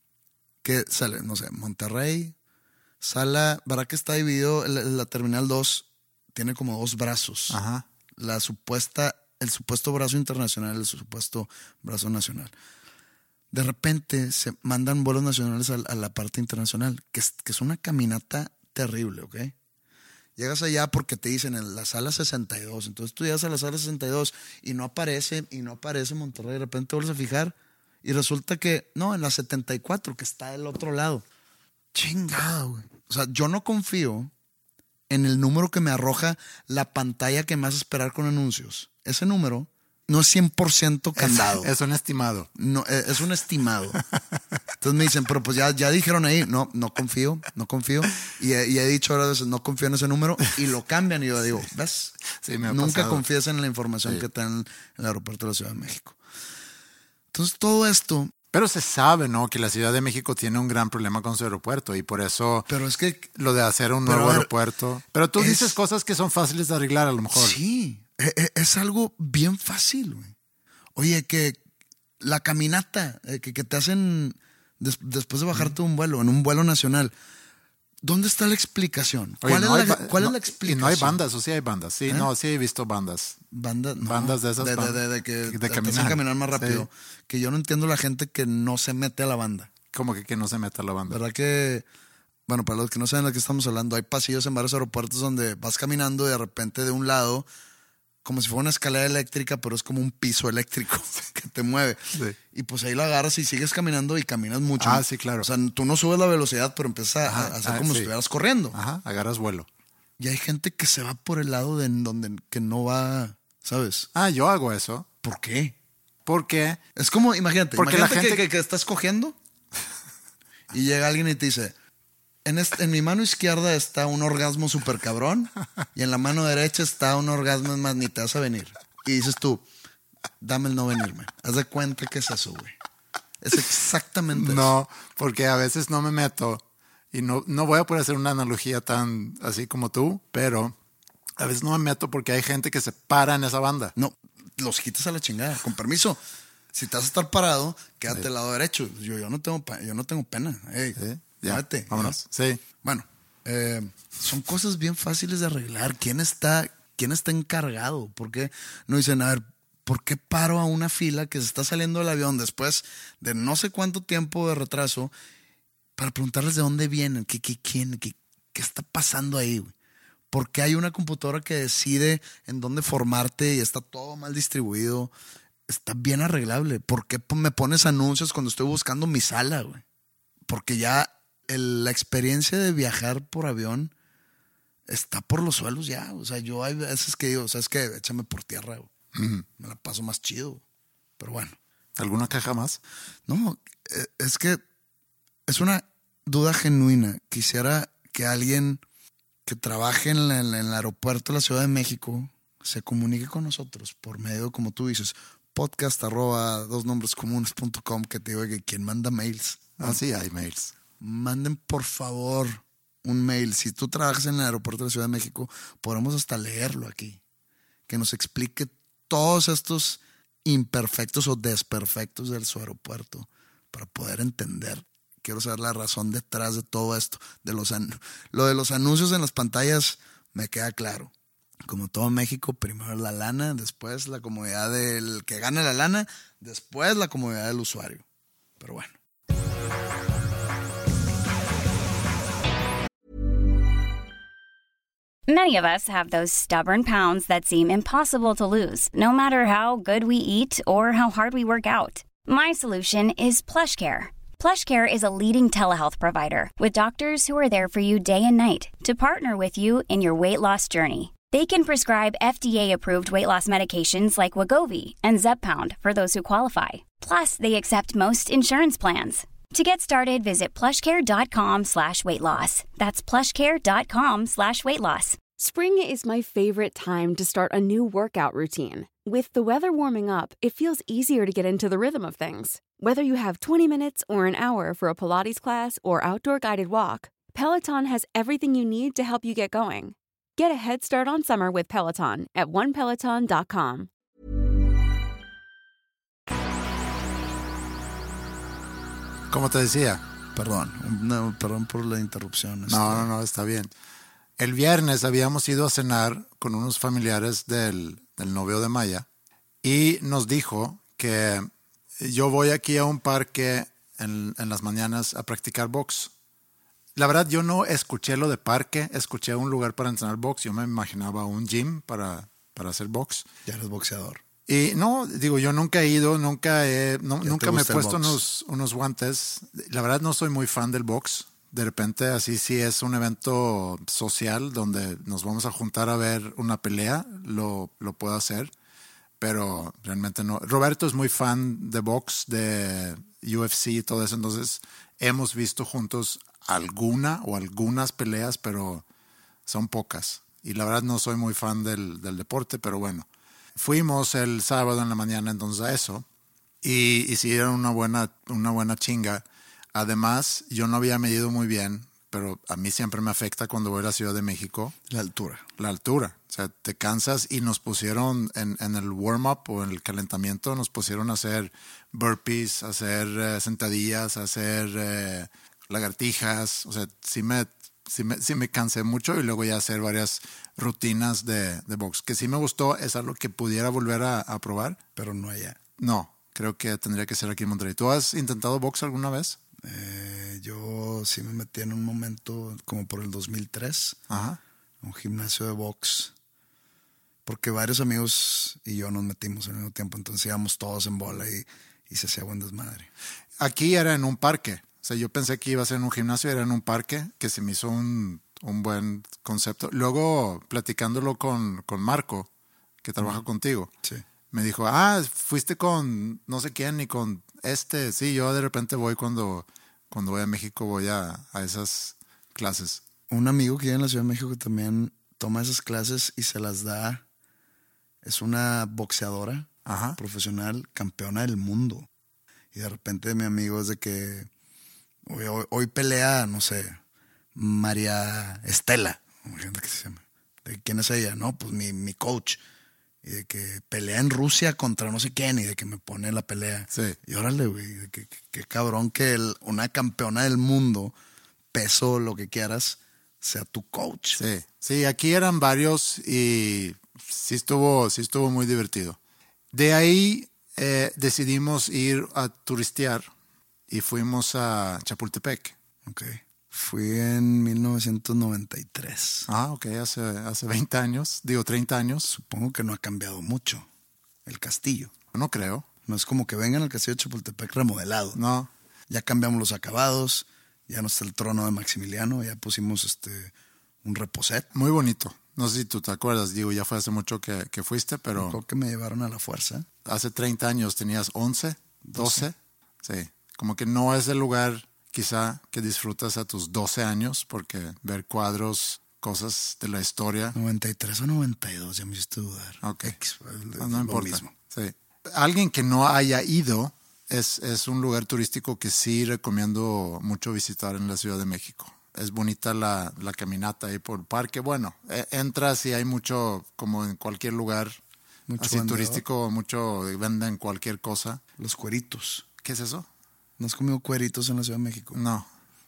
que sale, no sé, Monterrey... Sala, ¿verdad que está dividido? La, la Terminal dos tiene como dos brazos. Ajá. La supuesta, el supuesto brazo internacional, el supuesto brazo nacional. De repente se mandan vuelos nacionales a, a la parte internacional, que es, que es una caminata terrible, ¿ok? Llegas allá porque te dicen en la sala sesenta y dos. Entonces tú llegas a la sala sesenta y dos y no aparece, y no aparece Monterrey. De repente te vuelves a fijar y resulta que, no, en la setenta y cuatro, que está del otro lado. Chingado, güey. O sea, yo no confío en el número que me arroja la pantalla que me hace esperar con anuncios. Ese número no es cien por ciento candado. Es, es un estimado. No, es un estimado. Entonces me dicen, pero pues ya, ya dijeron ahí, no, no confío, no confío. Y, y he dicho ahora veces, no confío en ese número, y lo cambian. Y yo digo, ¿ves? Sí, me ha Nunca pasado. confías en la información Sí. que te dan en el aeropuerto de la Ciudad de México. Entonces todo esto, Pero se sabe, ¿no? Que la Ciudad de México tiene un gran problema con su aeropuerto y por eso pero es que lo de hacer un Pero nuevo a ver, aeropuerto. Pero tú es- dices cosas que son fáciles de arreglar a lo mejor. sí, e- e- es algo bien fácil, güey. Oye, que la caminata eh, que, que te hacen des- después de bajarte de un vuelo, en un vuelo nacional, ¿dónde está la explicación? Oye, ¿Cuál, no hay es, la, ba- cuál no- es la Y explicación? no hay bandas, o sí hay bandas. Sí, ¿Eh? no, sí he visto bandas. Banda- no, Bandas de esas De, de- ban- de- de que de te, te caminar. hacen caminar más rápido. Sí. Que yo no entiendo la gente que no se mete a la banda. Como que, que no se meta la banda. ¿Verdad que, bueno, para los que no saben de qué estamos hablando, hay pasillos en varios aeropuertos donde vas caminando y de repente de un lado, como si fuera una escalera eléctrica, pero es como un piso eléctrico que te mueve. Sí. Y pues ahí lo agarras y sigues caminando y caminas mucho. Ah, sí, claro. O sea, tú no subes la velocidad, pero empiezas a, Ajá, a hacer ah, como sí. si estuvieras corriendo. Ajá, agarras vuelo. Y hay gente que se va por el lado de en donde que no va, ¿sabes? Ah, yo hago eso. ¿Por qué? Porque Es como, imagínate, Porque la imagínate gente- que, que, que estás cogiendo y llega alguien y te dice, en, este- en mi mano izquierda está un orgasmo súper cabrón y en la mano derecha está un orgasmo más ni te vas a venir. Y dices tú, dame el no venirme. Haz de cuenta que es eso, güey. Es exactamente eso. no, porque a veces no me meto y no, no voy a poder hacer una analogía tan así como tú, pero a veces no me meto porque hay gente que se para en esa banda. No, los quitas a la chingada, con permiso. Si te vas a estar parado, quédate Sí. al lado derecho. Yo, yo, no, tengo, pa- yo no tengo pena. Ey, Sí, ya, muévete, vámonos. ¿no? Sí. Bueno, eh, son cosas bien fáciles de arreglar. ¿Quién está, quién está encargado? ¿Por qué no dicen, a ver, ¿por qué paro a una fila que se está saliendo del avión después de no sé cuánto tiempo de retraso para preguntarles de dónde vienen? ¿Qué, qué, quién, qué, qué está pasando ahí, güey? ¿Por qué hay una computadora que decide en dónde formarte y está todo mal distribuido? Está bien arreglable. ¿Por qué me pones anuncios cuando estoy buscando mi sala, güey? Porque ya el- la experiencia de viajar por avión está por los suelos ya. O sea, yo hay veces que digo, ¿sabes qué? Échame por tierra, güey. Ujú. Me la paso más chido. Pero bueno. ¿Alguna caja más? No, eh, es que es una duda genuina. Quisiera que alguien que trabaje en, la- en la- en el aeropuerto de la Ciudad de México se comunique con nosotros por medio, como tú dices, podcast arroba dos nombres comunes punto com, que te digo que quien manda mails. Ah, sí, hay mails. Manden por favor un mail. Si tú trabajas en el aeropuerto de la Ciudad de México, podemos hasta leerlo aquí. Que nos explique todos estos imperfectos o desperfectos de su aeropuerto para poder entender. Quiero saber la razón detrás de todo esto. De los an- lo de los anuncios en las pantallas me queda claro. Como todo México, primero la lana, después la comodidad del que gana la lana, después la comodidad del usuario. Pero bueno. Many of us have those stubborn pounds that seem impossible to lose, no matter how good we eat or how hard we work out. My solution is PlushCare. PlushCare is a leading telehealth provider with doctors who are there for you day and night to partner with you in your weight loss journey. They can prescribe F D A-approved weight loss medications like Wegovy and Zepbound for those who qualify. Plus, they accept most insurance plans. To get started, visit plushcare.com slash weight loss. That's plushcare.com slash weight loss. Spring is my favorite time to start a new workout routine. With the weather warming up, it feels easier to get into the rhythm of things. Whether you have twenty minutes or an hour for a Pilates class or outdoor guided walk, Peloton has everything you need to help you get going. Get a head start on summer with Peloton at one peloton dot com. Como te decía. Perdón, no, perdón por la interrupción. este. No, no, no, está bien. El viernes habíamos ido a cenar con unos familiares del, del novio de Maya y nos dijo que yo voy aquí a un parque en, en las mañanas a practicar box. La verdad, yo no escuché lo de parque, escuché un lugar para entrenar box. Yo me imaginaba un gym para, para hacer box. Ya eres boxeador. Y no, digo, yo nunca he ido, nunca he, no, Ya te nunca me he gusta el puesto box. unos, unos guantes. La verdad no soy muy fan del box. De repente así sí es un evento social donde nos vamos a juntar a ver una pelea, lo, lo puedo hacer. pero realmente no. Roberto es muy fan de box, de U F C y todo eso, entonces hemos visto juntos alguna o algunas peleas, pero son pocas. Y la verdad no soy muy fan del, del deporte, pero bueno. Fuimos el sábado en la mañana entonces a eso y hicieron una buena, una buena chinga. Además, yo no había medido muy bien, pero a mí siempre me afecta cuando voy a la Ciudad de México. La altura. La altura. O sea, te cansas y nos pusieron en, en el warm-up o en el calentamiento, nos pusieron a hacer burpees, a hacer eh, sentadillas, a hacer eh, lagartijas. O sea, sí me, sí, me, sí me cansé mucho y luego ya hacer varias rutinas de, de box. Que sí me gustó, es algo que pudiera volver a, a probar. Pero no allá. No, creo que tendría que ser aquí en Monterrey. ¿Tú has intentado box alguna vez? Eh, yo sí me metí en un momento como por el dos mil tres. Ajá. Un gimnasio de box, porque varios amigos y yo nos metimos al mismo tiempo, entonces íbamos todos en bola y, y se hacía buen desmadre. Aquí era en un parque, o sea, yo pensé que iba a ser en un gimnasio, era en un parque, que se me hizo un, un buen concepto. Luego, platicándolo con, con Marco, que trabaja uh-huh. contigo, sí. me dijo, ah, fuiste con no sé quién y con este. Sí, yo de repente voy cuando, cuando voy a México, voy a, a esas clases. Un amigo que vive en la Ciudad de México que también toma esas clases y se las da. Es una boxeadora Ajá. profesional, campeona del mundo. Y de repente mi amigo es de que hoy, hoy, hoy pelea, no sé, María Estela. Gente que se llama. ¿De quién es ella? No, pues mi, mi coach. Y de que pelea en Rusia contra no sé quién y de que me pone la pelea. Sí. Y órale, güey, qué que, cabrón que el, una campeona del mundo, peso, lo que quieras, sea tu coach. Sí, sí, aquí eran varios y sí estuvo, sí estuvo muy divertido. De ahí eh, decidimos ir a turistear y fuimos a Chapultepec. Ok. Fui en mil novecientos noventa y tres. Ah, ok, hace, hace veinte años, digo treinta años. Supongo que no ha cambiado mucho el castillo. No creo. No es como que vengan al castillo de Chapultepec remodelado. No. Ya cambiamos los acabados, ya no está el trono de Maximiliano, ya pusimos este un reposet. Muy bonito. No sé si tú te acuerdas, digo, ya fue hace mucho que, que fuiste, pero... Creo que me llevaron a la fuerza. Hace treinta años tenías once, doce. Sí, como que no es el lugar quizá que disfrutas a tus doce años, porque ver cuadros, cosas de la historia... noventa y tres o noventa y dos, ya me hiciste dudar. Ok, Ex, no, no importa. Sí. Alguien que no haya ido, es, es un lugar turístico que sí recomiendo mucho visitar en la Ciudad de México. Es bonita la, la caminata ahí por el parque. Bueno, eh, entras y hay mucho, como en cualquier lugar mucho así vendedor. Turístico, mucho venden cualquier cosa. Los cueritos. ¿Qué es eso? ¿No has comido cueritos en la Ciudad de México? No.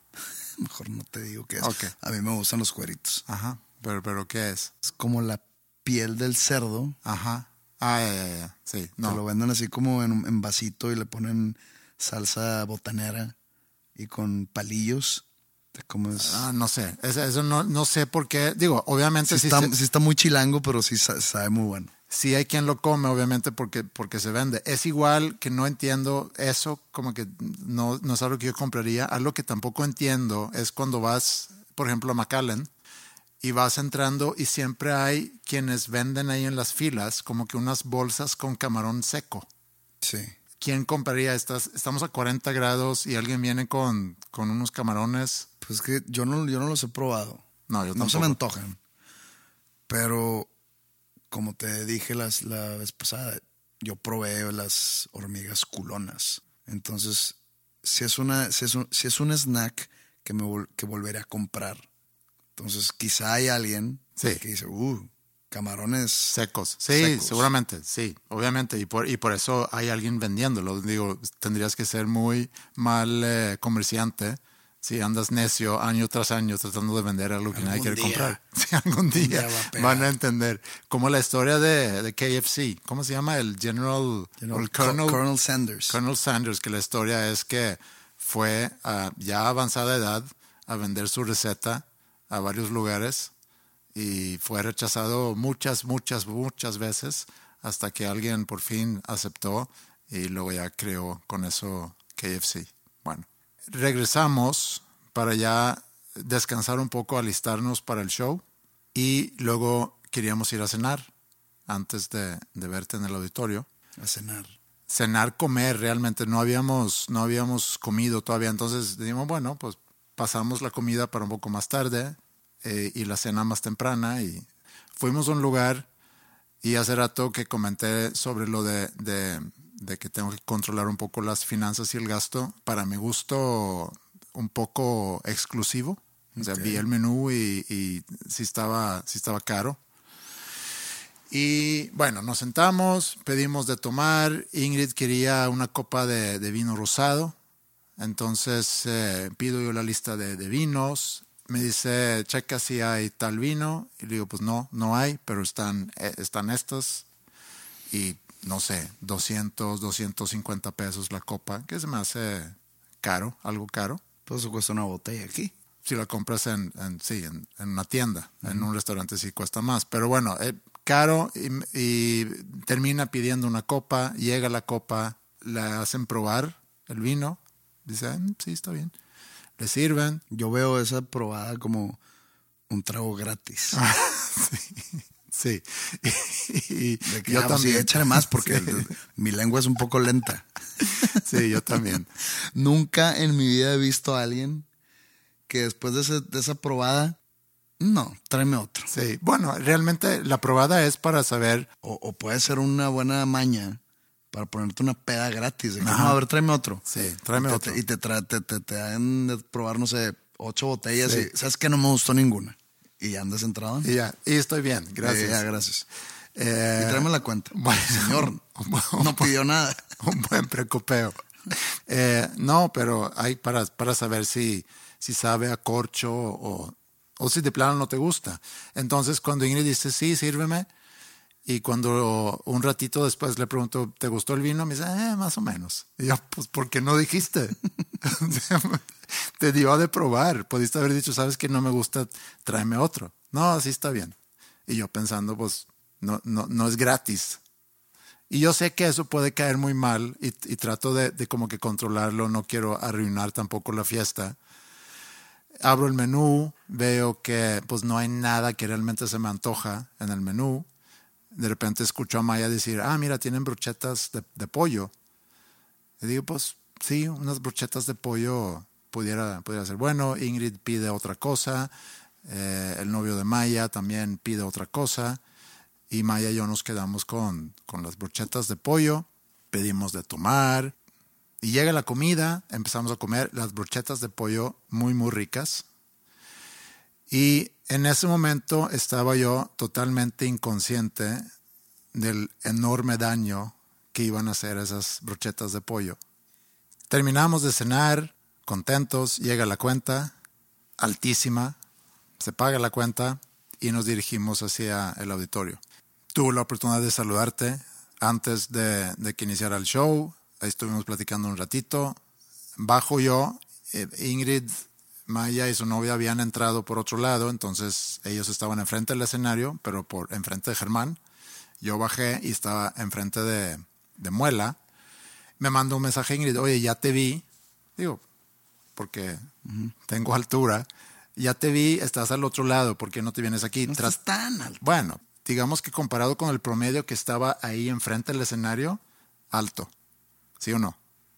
Mejor no te digo qué es. Okay. A mí me gustan los cueritos. Ajá, pero, pero ¿qué es? Es como la piel del cerdo. Ajá. Ah, ya, ya, ya. Sí, no. Te lo venden así como en, en vasito y le ponen salsa botanera y con palillos. Te comes... Ah, no sé. Eso, eso no, no sé por qué. Digo, obviamente sí, sí, está, se... sí está muy chilango, pero sí sabe muy bueno. Sí hay quien lo come, obviamente, porque, porque se vende. Es igual que no entiendo eso, como que no, no es algo que yo compraría. Algo que tampoco entiendo es cuando vas, por ejemplo, a McAllen y vas entrando y siempre hay quienes venden ahí en las filas como que unas bolsas con camarón seco. Sí. ¿Quién compraría estas? Estamos a cuarenta grados y alguien viene con, con unos camarones. Pues que yo no, yo no los he probado. No, yo tampoco. No se me antojan. Pero... como te dije las, la vez pasada, yo probé las hormigas culonas. Entonces, si es, una, si es, un, si es un snack que, me vol- que volveré a comprar. Entonces, quizá hay alguien sí. que dice, uh, camarones secos. Sí, secos. seguramente, sí, obviamente. Y por, y por eso hay alguien vendiéndolo. Digo, tendrías que ser muy mal eh, comerciante si andas necio año tras año tratando de vender algo que nadie quiere día, comprar. Sí, algún día, día va a van a entender. Como la historia de, de K F C. ¿Cómo se llama? El General... General el Colonel, Colonel Sanders. Colonel Sanders, que la historia es que fue uh, ya a avanzada edad a vender su receta a varios lugares y fue rechazado muchas, muchas, muchas veces hasta que alguien por fin aceptó y luego ya creó con eso K F C. Bueno. Regresamos para ya descansar un poco, alistarnos para el show y luego queríamos ir a cenar antes de, de verte en el auditorio. A cenar. Cenar, comer, realmente no habíamos, no habíamos comido todavía. Entonces dijimos, bueno, pues pasamos la comida para un poco más tarde eh, y la cena más temprana. Y fuimos a un lugar y hace rato que comenté sobre lo de, de, de que tengo que controlar un poco las finanzas y el gasto. Para mi gusto, un poco exclusivo. O sea, okay. Vi el menú y, y sí estaba, sí estaba caro. Y bueno, nos sentamos, pedimos de tomar. Ingrid quería una copa de, de vino rosado. Entonces eh, pido yo la lista de, de vinos. Me dice, checa si hay tal vino. Y le digo, pues no, no hay, pero están, eh, están estos. Y no sé, doscientos, doscientos cincuenta pesos la copa, que se me hace caro, algo caro. Todo eso cuesta una botella aquí. Si la compras en, en sí, en, en una tienda, uh-huh. En un restaurante sí cuesta más. Pero bueno, eh, caro y, y termina pidiendo una copa, llega la copa, le hacen probar el vino, dice, mm, sí, está bien. Le sirven. Yo veo esa probada como un trago gratis. sí, sí. Y, y de que, yo ah, pues también. Sí, échale más porque sí. Mi lengua es un poco lenta. Sí, yo también. Nunca en mi vida he visto a alguien que después de, ese, de esa probada, no, tráeme otro. Sí, bueno, realmente la probada es para saber. O, o puede ser una buena maña para ponerte una peda gratis. De que, no, a ver, tráeme otro. Sí, tráeme y te, otro. Te, y te, tra, te, te, te dan de probar, no sé, ocho botellas sí. Y sabes que no me gustó ninguna. Y ya andas entrado. Y ya, y estoy bien, gracias. Eh, ya, gracias. Eh, y tráeme la cuenta. Bueno, señor, no pidió nada. Un buen precopeo. Eh, no, pero hay para, para saber si, si sabe a corcho o, o si de plano no te gusta. Entonces, cuando Ingrid dice, sí, sírveme, y cuando un ratito después le pregunto, ¿te gustó el vino? Me dice, eh, más o menos. Y yo, pues, ¿por qué no dijiste? Te dio de probar. Pudiste haber dicho, ¿sabes que no me gusta? Tráeme otro. No, así está bien. Y yo pensando, pues, no, no, no es gratis. Y yo sé que eso puede caer muy mal y, y trato de, de como que controlarlo. No quiero arruinar tampoco la fiesta. Abro el menú, veo que pues no hay nada que realmente se me antoja en el menú. De repente escucho a Maya decir, ah, mira, tienen brochetas de, de pollo. Y digo, pues sí, unas brochetas de pollo pudiera, pudiera ser bueno. Ingrid pide otra cosa. Eh, el novio de Maya también pide otra cosa. Y Maya y yo nos quedamos con, con las brochetas de pollo. Pedimos de tomar. Y llega la comida, empezamos a comer las brochetas de pollo muy, muy ricas. Y en ese momento estaba yo totalmente inconsciente del enorme daño que iban a hacer esas brochetas de pollo. Terminamos de cenar, contentos, llega la cuenta, altísima, se paga la cuenta y nos dirigimos hacia el auditorio. Tuve la oportunidad de saludarte antes de, de que iniciara el show. Ahí estuvimos platicando un ratito. Bajo yo, eh, Ingrid, Maya y su novia habían entrado por otro lado, entonces ellos estaban enfrente del escenario, pero por enfrente de Germán. Yo bajé y estaba enfrente de, de Muela. Me mandó un mensaje Ingrid, oye, ya te vi. Digo, porque uh-huh. tengo altura. Ya te vi, estás al otro lado, ¿por qué no te vienes aquí? No Tras- estás tan alto. Bueno, digamos que comparado con el promedio que estaba ahí enfrente del escenario, alto. ¿Sí o no?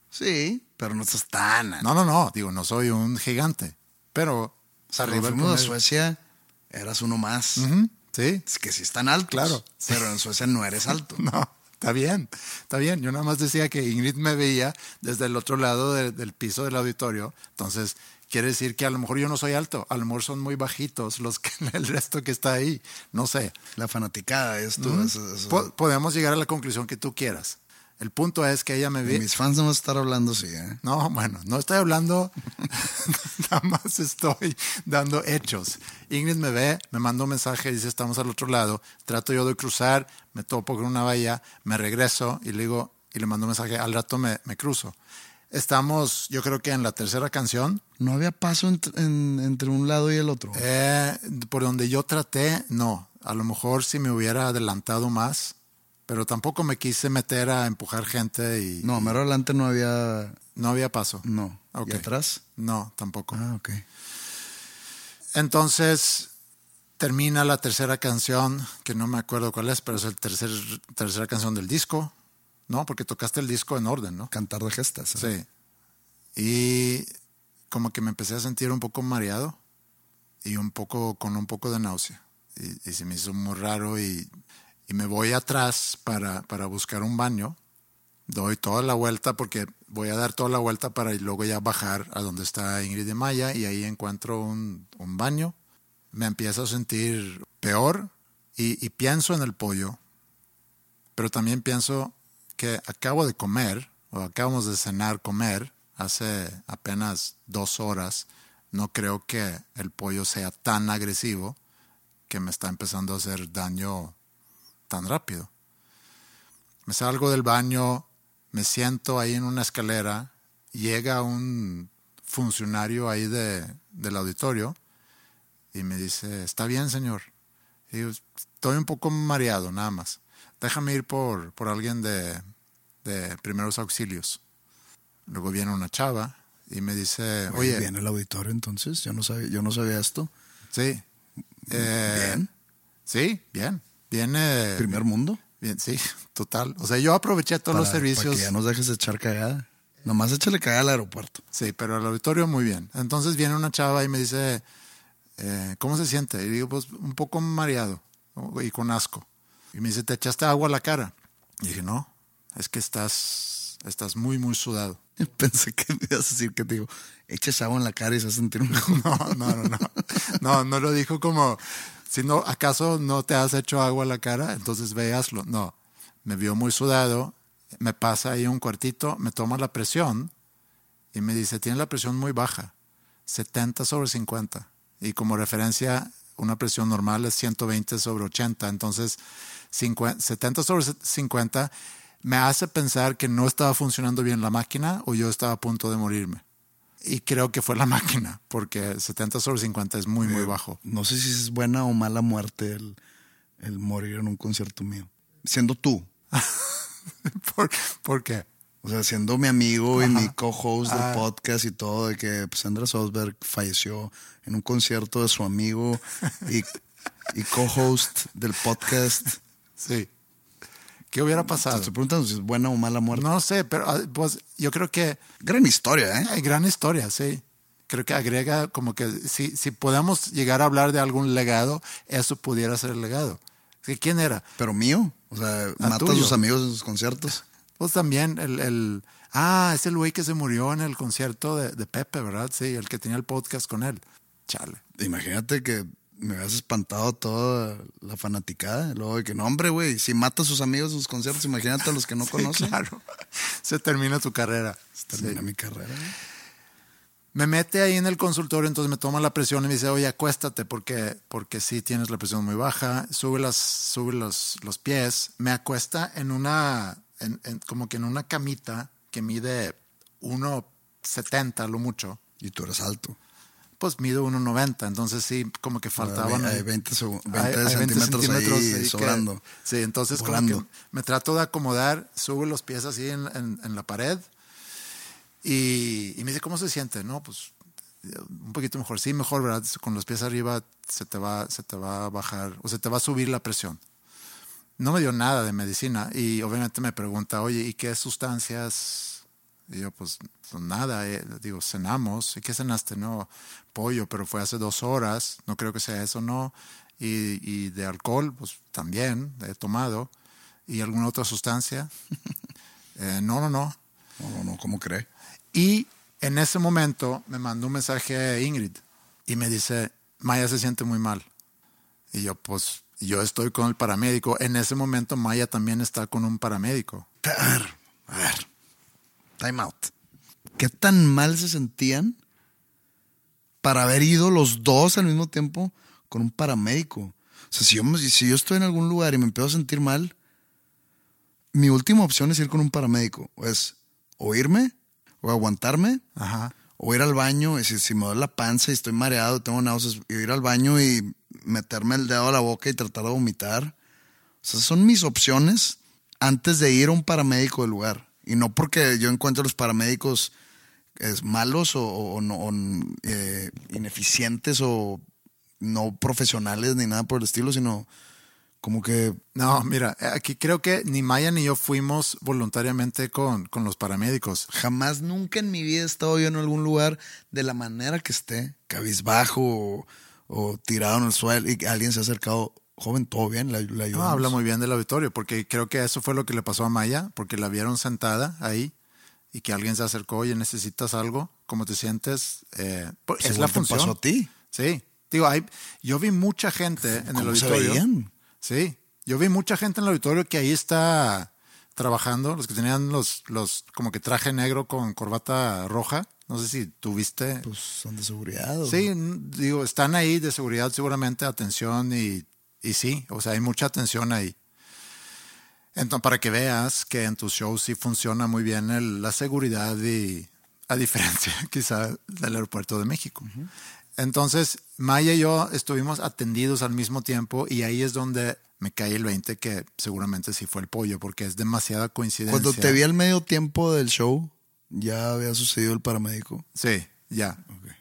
Sí, pero no estás tan alto. No, no, no. Digo, no soy un gigante. Pero arriba del fuimos a Suecia, eras uno más. Uh-huh, sí. Es que sí están altos. Claro. Pero en Suecia no eres alto. No, está bien. Está bien. Yo nada más decía que Ingrid me veía desde el otro lado de, del piso del auditorio. Entonces, quiere decir que a lo mejor yo no soy alto. A lo mejor son muy bajitos los que, el resto que está ahí. No sé. La fanaticada es tú. Uh-huh. Eso, eso. Po- podemos llegar a la conclusión que tú quieras. El punto es que ella me ve. Mis fans no van a estar hablando así, ¿eh? No, bueno, no estoy hablando, nada más estoy dando hechos. Ingrid me ve, me manda un mensaje, dice, estamos al otro lado. Trato yo de cruzar, me topo con una bahía, me regreso y le digo, y le mando un mensaje, al rato me, me cruzo. Estamos, yo creo que en la tercera canción. ¿No había paso entre, en, entre un lado y el otro? Eh, por donde yo traté, no. A lo mejor si me hubiera adelantado más. Pero tampoco me quise meter a empujar gente y... No, mero adelante no había... No había paso. No. Okay. ¿Y atrás? No, tampoco. Ah, ok. Entonces, termina la tercera canción, que no me acuerdo cuál es, pero es la tercer, tercera canción del disco, ¿no? Porque tocaste el disco en orden, ¿no? Cantar de gestas. ¿eh? Sí. Y como que me empecé a sentir un poco mareado y un poco con un poco de náusea. Y, y se me hizo muy raro y, y me voy atrás para, para buscar un baño. Doy toda la vuelta porque voy a dar toda la vuelta para luego ya bajar a donde está Ingrid y Maya y ahí encuentro un, un baño. Me empiezo a sentir peor y, y pienso en el pollo, pero también pienso que acabo de comer o acabamos de cenar, comer hace apenas dos horas. No creo que el pollo sea tan agresivo que me está empezando a hacer daño tan rápido. Me salgo del baño, me siento ahí en una escalera, llega un funcionario ahí de, del auditorio y me dice, ¿está bien, señor? Y digo, estoy un poco mareado, nada más. Déjame ir por, por alguien de, de primeros auxilios. Luego viene una chava y me dice, oye... ¿Viene el auditorio entonces? Yo no sabía, yo no sabía esto. Sí. Eh, ¿Bien? Sí, bien. Viene... ¿Primer mundo? Bien, sí, total. O sea, yo aproveché todos para, los servicios. Para que ya nos dejes echar cagada. Nomás échale cagada al aeropuerto. Sí, pero al auditorio muy bien. Entonces viene una chava y me dice, eh, ¿cómo se siente? Y digo, pues un poco mareado, ¿no? Y con asco. Y me dice, ¿te echaste agua a la cara? Y dije, no, es que estás, estás muy, muy sudado. Pensé que me ibas a decir que te digo, eches agua en la cara y se va a sentir un... No, no, no, no. No, no lo dijo como, si no, ¿acaso no te has hecho agua a la cara? Entonces ve y hazlo. No, me vio muy sudado, me pasa ahí un cuartito, me toma la presión y me dice, tiene la presión muy baja, setenta sobre cincuenta. Y como referencia, una presión normal es ciento veinte sobre ochenta. Entonces, cincuenta, setenta sobre cincuenta me hace pensar que no estaba funcionando bien la máquina o yo estaba a punto de morirme. Y creo que fue la máquina, porque setenta sobre cincuenta es muy, muy bajo. No sé si es buena o mala muerte el, el morir en un concierto mío. Siendo tú. ¿Por, ¿Por qué? O sea, siendo mi amigo. Ajá. Y mi co-host del ah. podcast y todo, de que pues, Andrés Osberg falleció en un concierto de su amigo y, y co-host del podcast. Sí. ¿Qué hubiera pasado? Te estoy preguntando si es buena o mala muerte. No sé, pero pues yo creo que... Gran historia, ¿eh? Hay gran historia, sí. Creo que agrega como que si, si podemos llegar a hablar de algún legado, eso pudiera ser el legado. ¿Quién era? Pero mío. O sea, a mata tuyo. A sus amigos en sus conciertos. Pues también el... el ah, es el güey que se murió en el concierto de, de Pepe, ¿verdad? Sí, el que tenía el podcast con él. Chale. Imagínate que me habías espantado toda la fanaticada. Luego de que, no, hombre, güey, si mata a sus amigos en sus conciertos, imagínate a los que no sí, conocen. Claro. Se termina tu carrera. Se termina sí. mi carrera. ¿eh? Me mete ahí en el consultorio, entonces me toma la presión y me dice, oye, acuéstate porque, porque sí tienes la presión muy baja. Sube, las, sube los, los pies. Me acuesta en una, en, en, como que en una camita que mide uno setenta lo mucho. Y tú eres alto. Pues mido uno noventa, entonces sí, como que faltaban... Hay veinte, veinte hay, hay centímetros, centímetros ahí, ahí sobrando. Que, sí, entonces volando. Como que me trato de acomodar, subo los pies así en, en, en la pared y, y me dice, ¿cómo se siente? No, pues un poquito mejor. Sí, mejor, ¿verdad? Con los pies arriba se te va, se te va a bajar, o se te va a subir la presión. No me dio nada de medicina y obviamente me pregunta, oye, ¿y qué sustancias...? Y yo, pues, pues nada, eh, digo, cenamos. ¿Y qué cenaste? No, pollo, pero fue hace dos horas. No creo que sea eso, no. Y, y de alcohol, pues también he tomado. ¿Y alguna otra sustancia? eh, no, no, no. No, no, no, ¿cómo cree? Y en ese momento me mandó un mensaje a Ingrid y me dice, Maya se siente muy mal. Y yo, pues, yo estoy con el paramédico. En ese momento Maya también está con un paramédico. A ver, a ver. Time out. ¿Qué tan mal se sentían para haber ido los dos al mismo tiempo con un paramédico? O sea, si yo, si yo estoy en algún lugar y me empiezo a sentir mal, mi última opción es ir con un paramédico. O es o irme, o aguantarme, Ajá. o ir al baño. Y si, si me duele la panza y estoy mareado, tengo náuseas, ir al baño y meterme el dedo a la boca y tratar de vomitar. O sea, son mis opciones antes de ir a un paramédico del lugar. Y no porque yo encuentro a los paramédicos es, malos o, o, o, o eh, ineficientes o no profesionales ni nada por el estilo, sino como que... No, mira, aquí creo que ni Maya ni yo fuimos voluntariamente con, con los paramédicos. Jamás, nunca en mi vida he estado yo en algún lugar de la manera que esté, cabizbajo o, o tirado en el suelo y alguien se ha acercado. Joven, todo bien, la, la ayudamos. No, habla muy bien del auditorio, porque creo que eso fue lo que le pasó a Maya, porque la vieron sentada ahí y que alguien se acercó, oye, ¿necesitas algo? ¿Cómo te sientes? Eh, Pues es la igual te función. pasó a ti. Sí. Digo, hay, yo vi mucha gente en el ¿Cómo se auditorio. veían? Sí. Yo vi mucha gente en el auditorio que ahí está trabajando, los que tenían los, los como que traje negro con corbata roja. No sé si tú viste. Pues son de seguridad. ¿o? Sí, digo, están ahí de seguridad seguramente, atención y, y sí, o sea, hay mucha atención ahí. Entonces, para que veas que en tus shows sí funciona muy bien el, la seguridad y a diferencia quizá del aeropuerto de México. Uh-huh. Entonces, Maya y yo estuvimos atendidos al mismo tiempo y ahí es donde me cae el veinte que seguramente sí fue el pollo porque es demasiada coincidencia. Cuando te vi al medio tiempo del show, ya había sucedido el paramédico. Sí, ya. Okay.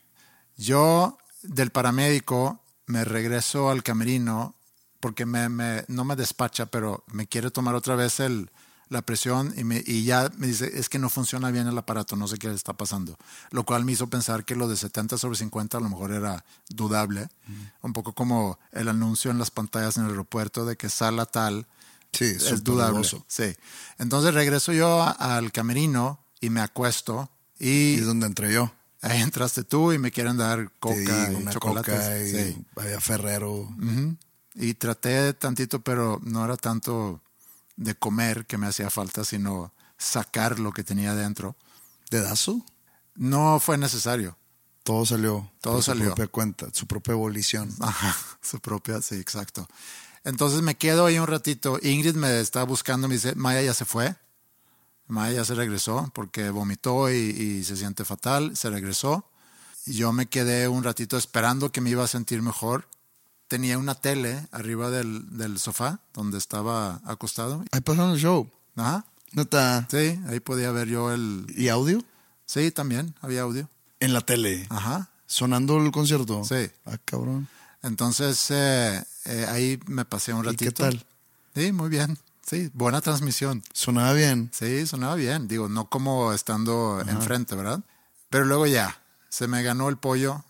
Yo del paramédico me regreso al camerino porque me, me, no me despacha, pero me quiere tomar otra vez el, la presión y, me, y ya me dice, es que no funciona bien el aparato, no sé qué le está pasando. Lo cual me hizo pensar que lo de setenta sobre cincuenta a lo mejor era dudable. Mm. Un poco como el anuncio en las pantallas en el aeropuerto de que sala tal sí, es dudable. Dudoso. Sí. Entonces regreso yo a, al camerino y me acuesto. Y, y es donde entré yo. Ahí entraste tú y me quieren dar coca sí, y una chocolates. Coca y sí. había Ferrero. Uh-huh. Y traté tantito, pero no era tanto de comer que me hacía falta, sino sacar lo que tenía dentro. ¿Dedazo? No fue necesario. Todo salió. Todo por salió. Su propia cuenta, su propia volición. Ajá, su propia, sí, exacto. Entonces me quedo ahí un ratito. Ingrid me está buscando, me dice, Maya ya se fue. Maya ya se regresó porque vomitó y, y se siente fatal. Se regresó. Y yo me quedé un ratito esperando que me iba a sentir mejor. Tenía una tele arriba del, del sofá donde estaba acostado. Ahí pasaron el show. Ajá. ¿Neta? Sí, ahí podía ver yo el... ¿Y audio? Sí, también había audio. ¿En la tele? Ajá. ¿Sonando el concierto? Sí. Ah, cabrón. Entonces, eh, eh, ahí me pasé un ratito. ¿Y qué tal? Sí, muy bien. Sí, buena transmisión. ¿Sonaba bien? Sí, sonaba bien. Digo, no como estando Ajá. enfrente, ¿verdad? Pero luego ya, se me ganó el pollo.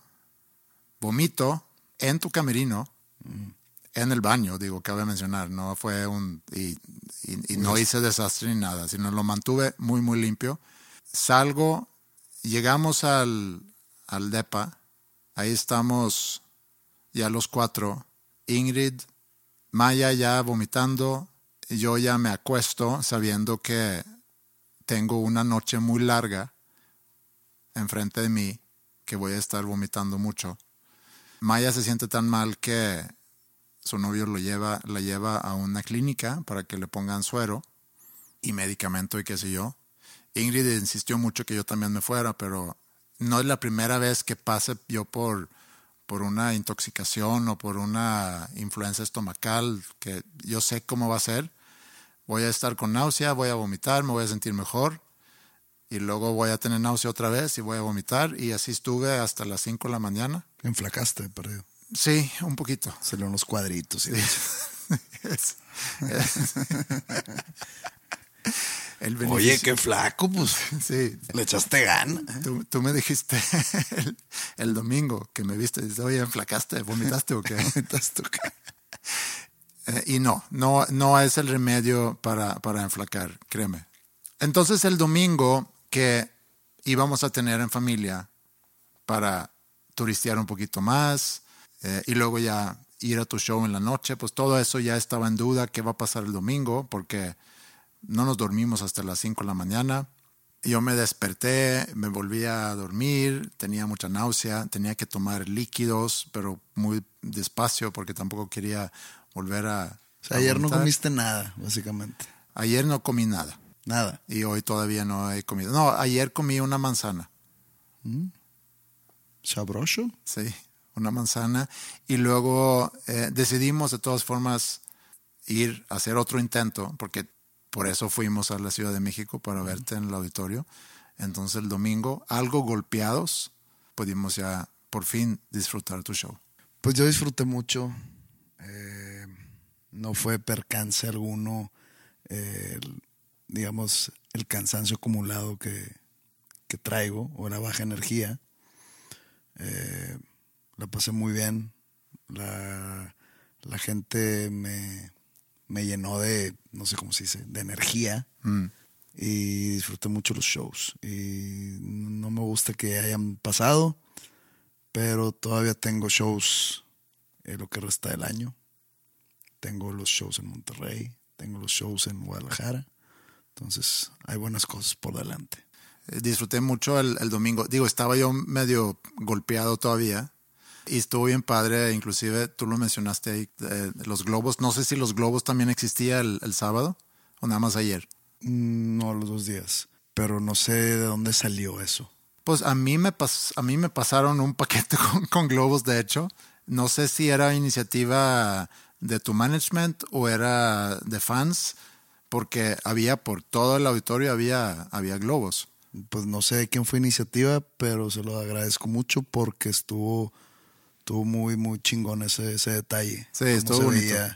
Vomito en tu camerino, mm. en el baño, digo, cabe mencionar. No fue un... Y, y, y no hice desastre ni nada, sino lo mantuve muy, muy limpio. Salgo, llegamos al, al depa. Ahí estamos ya los cuatro. Ingrid, Maya ya vomitando. Yo ya me acuesto sabiendo que tengo una noche muy larga enfrente de mí, que voy a estar vomitando mucho. Maya se siente tan mal que su novio lo lleva, la lleva a una clínica para que le pongan suero y medicamento y qué sé yo. Ingrid insistió mucho que yo también me fuera, pero no es la primera vez que pase yo por, por una intoxicación o por una influencia estomacal, que yo sé cómo va a ser. Voy a estar con náusea, voy a vomitar, me voy a sentir mejor y luego voy a tener náusea otra vez y voy a vomitar y así estuve hasta las cinco de la mañana. ¿Enflacaste, perdido? Sí, un poquito. Salieron unos cuadritos. Sí. es, es. El Oye, qué flaco, pues. Sí. Le echaste gana. Tú, tú me dijiste el, el domingo que me viste y dices, oye, ¿enflacaste? ¿Vomitaste o qué? ¿Vomitaste o qué? Eh, y no, no, no es el remedio para, para enflacar, créeme. Entonces el domingo que íbamos a tener en familia para turistear un poquito más eh, y luego ya ir a tu show en la noche, pues todo eso ya estaba en duda, qué va a pasar el domingo, porque no nos dormimos hasta las cinco de la mañana. Yo me desperté, me volví a dormir, tenía mucha náusea, tenía que tomar líquidos, pero muy despacio porque tampoco quería volver a... O sea, ayer no comiste nada, básicamente. Ayer no comí nada. Nada. Y hoy todavía no he comido. No, ayer comí una manzana. ¿Mm? ¿Sabroso? Sí, una manzana. Y luego eh, decidimos de todas formas ir a hacer otro intento, porque por eso fuimos a la Ciudad de México para verte en el auditorio. Entonces el domingo, algo golpeados, pudimos ya por fin disfrutar tu show. Pues yo disfruté mucho. Eh, no fue percance alguno. Eh, el, digamos, el cansancio acumulado que, que traigo o la baja energía. Eh, la pasé muy bien. La, la gente me, me llenó de, no sé cómo se dice, de energía. Mm. Y disfruté mucho los shows. Y no me gusta que hayan pasado, pero todavía tengo shows en lo que resta del año. Tengo los shows en Monterrey, tengo los shows en Guadalajara. Entonces hay buenas cosas por delante. Disfruté mucho el, el domingo. Digo, estaba yo medio golpeado todavía y estuvo bien padre. Inclusive tú lo mencionaste ahí, eh, los globos. No sé si los globos también existía el, el sábado o nada más ayer. No, los dos días. Pero no sé de dónde salió eso. Pues a mí me, pas- a mí me pasaron un paquete con, con globos, de hecho. No sé si era iniciativa de tu management o era de fans, porque había por todo el auditorio había, había globos. Pues no sé de quién fue iniciativa, pero se lo agradezco mucho porque estuvo, estuvo muy, muy chingón ese, ese detalle. Sí, estuvo bonito. Veía,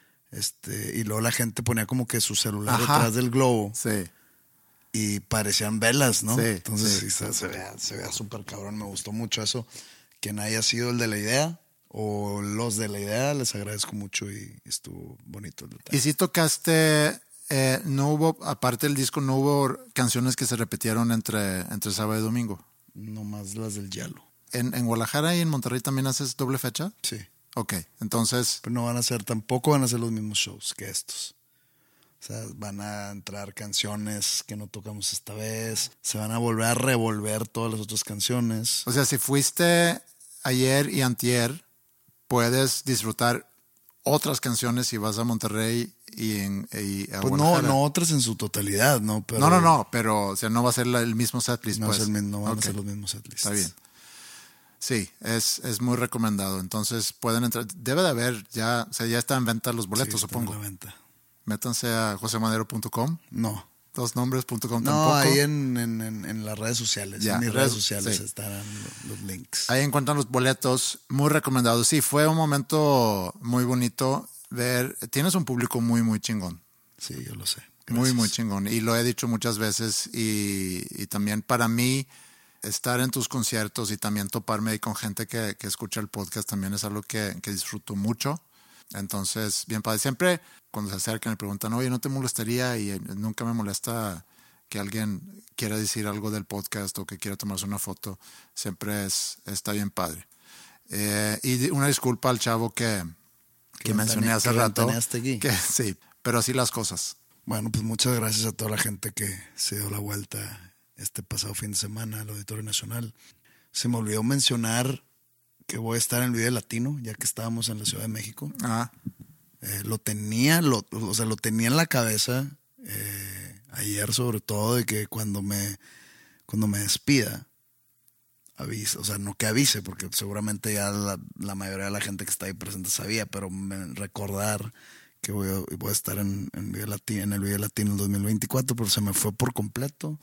este, y luego la gente ponía como que su celular Ajá. detrás del globo. Sí. Y parecían velas, ¿no? Sí, Entonces sí. sí, se, se veía, se veía súper cabrón. Me gustó mucho eso. Quien haya sido el de la idea o los de la idea, les agradezco mucho y estuvo bonito el detalle. Y si tocaste, eh, no hubo, aparte del disco, no hubo canciones que se repitieron entre, entre sábado y domingo. Nomás las del Yalo. ¿En, en Guadalajara y en Monterrey también haces doble fecha? Sí. Ok, entonces... Pero no van a ser, tampoco van a ser los mismos shows que estos. O sea, van a entrar canciones que no tocamos esta vez. Se van a volver a revolver todas las otras canciones. O sea, si fuiste ayer y antier, puedes disfrutar otras canciones si vas a Monterrey y, en, y a pues Guadalajara. No, no otras en su totalidad, ¿no? Pero no, no, no, pero o sea, no va a ser la, el mismo setlist. No, pues. es el mismo, no van okay. a ser los mismos setlists. Está bien. Sí, es, es muy recomendado. Entonces pueden entrar. Debe de haber ya, o sea, ya están en venta los boletos, sí, supongo. En la venta. Métanse a josemadero punto com. No. Dos nombres punto com no, tampoco. ahí en, en, en, en las redes sociales. Ya, en mis redes, redes sociales sí. estarán los, los links. Ahí encuentran los boletos, muy recomendados. Sí, fue un momento muy bonito ver. Tienes un público muy, muy chingón. Sí, yo lo sé. Gracias. Muy, muy chingón. Y lo he dicho muchas veces. Y, y también para mí, estar en tus conciertos y también toparme ahí con gente que, que escucha el podcast también es algo que, que disfruto mucho. Entonces, bien padre. Siempre cuando se acercan y preguntan, oye, ¿no te molestaría? Y nunca me molesta que alguien quiera decir algo del podcast o que quiera tomarse una foto. Siempre es, está bien padre. Eh, y una disculpa al chavo que, que, que mencioné hace que rato. Que, sí, pero así las cosas. Bueno, pues muchas gracias a toda la gente que se dio la vuelta este pasado fin de semana al Auditorio Nacional. Se me olvidó mencionar que voy a estar en el Vive Latino, ya que estábamos en la Ciudad de México. Ah. Eh, lo tenía, lo, o sea, lo tenía en la cabeza eh, ayer, sobre todo, de que cuando me, cuando me despida, avise, o sea, no que avise, porque seguramente ya la, la mayoría de la gente que está ahí presente sabía, pero me, recordar que voy a, voy a estar en, en, Vive Latino, en el Vive Latino el dos mil veinticuatro, pero se me fue por completo.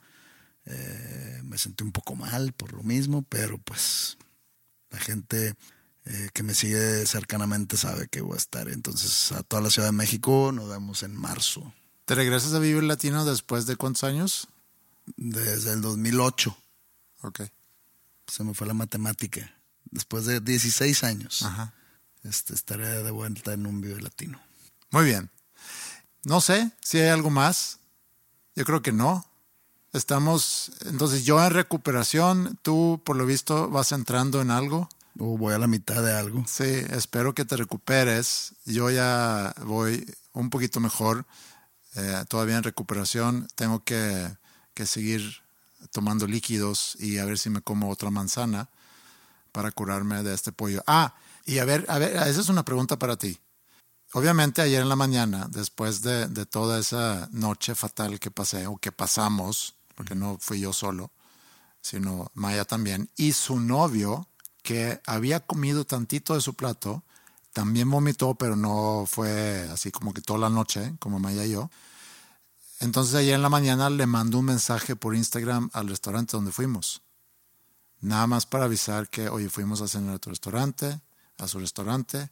Eh, me sentí un poco mal por lo mismo, pero pues la gente eh, que me sigue cercanamente sabe que voy a estar. Entonces, a toda la Ciudad de México nos vemos en marzo. ¿Te regresas a Vive Latino después de cuántos años? Desde el dos mil ocho. Ok. Se me fue la matemática. Después de dieciséis años. Ajá. Este, estaré de vuelta en un Vive Latino. Muy bien. No sé si hay algo más. Yo creo que no. Estamos, entonces yo en recuperación, tú por lo visto vas entrando en algo. O voy a la mitad de algo. Sí, espero que te recuperes. Yo ya voy un poquito mejor, eh, todavía en recuperación. Tengo que, que seguir tomando líquidos y a ver si me como otra manzana para curarme de este pollo. Ah, y a ver, a ver, esa es una pregunta para ti. Obviamente ayer en la mañana, después de, de toda esa noche fatal que pasé o que pasamos, porque no fui yo solo, sino Maya también, y su novio, que había comido tantito de su plato, también vomitó, pero no fue así como que toda la noche, como Maya y yo. Entonces ayer en la mañana le mandó un mensaje por Instagram al restaurante donde fuimos. Nada más para avisar que, oye, fuimos a cenar a tu restaurante, a su restaurante.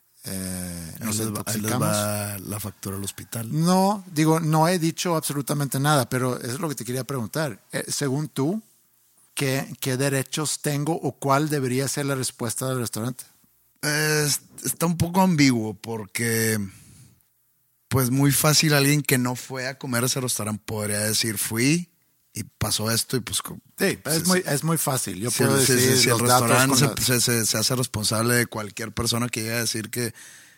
Eh, Ahí nos les va- ahí les intoxicamos. va la factura al hospital. No, digo, no he dicho absolutamente nada, pero eso es lo que te quería preguntar. Eh, según tú, ¿qué, ¿qué derechos tengo o cuál debería ser la respuesta del restaurante? Eh, está un poco ambiguo porque, pues, muy fácil alguien que no fue a comer a ese restaurante podría decir, fui y pasó esto y pues... Sí, es, sí, muy, sí. es muy fácil. Yo Si, puedo si- decir si- si los el datos restaurante con se, la- se- se- se hace responsable de cualquier persona que llegue a decir que,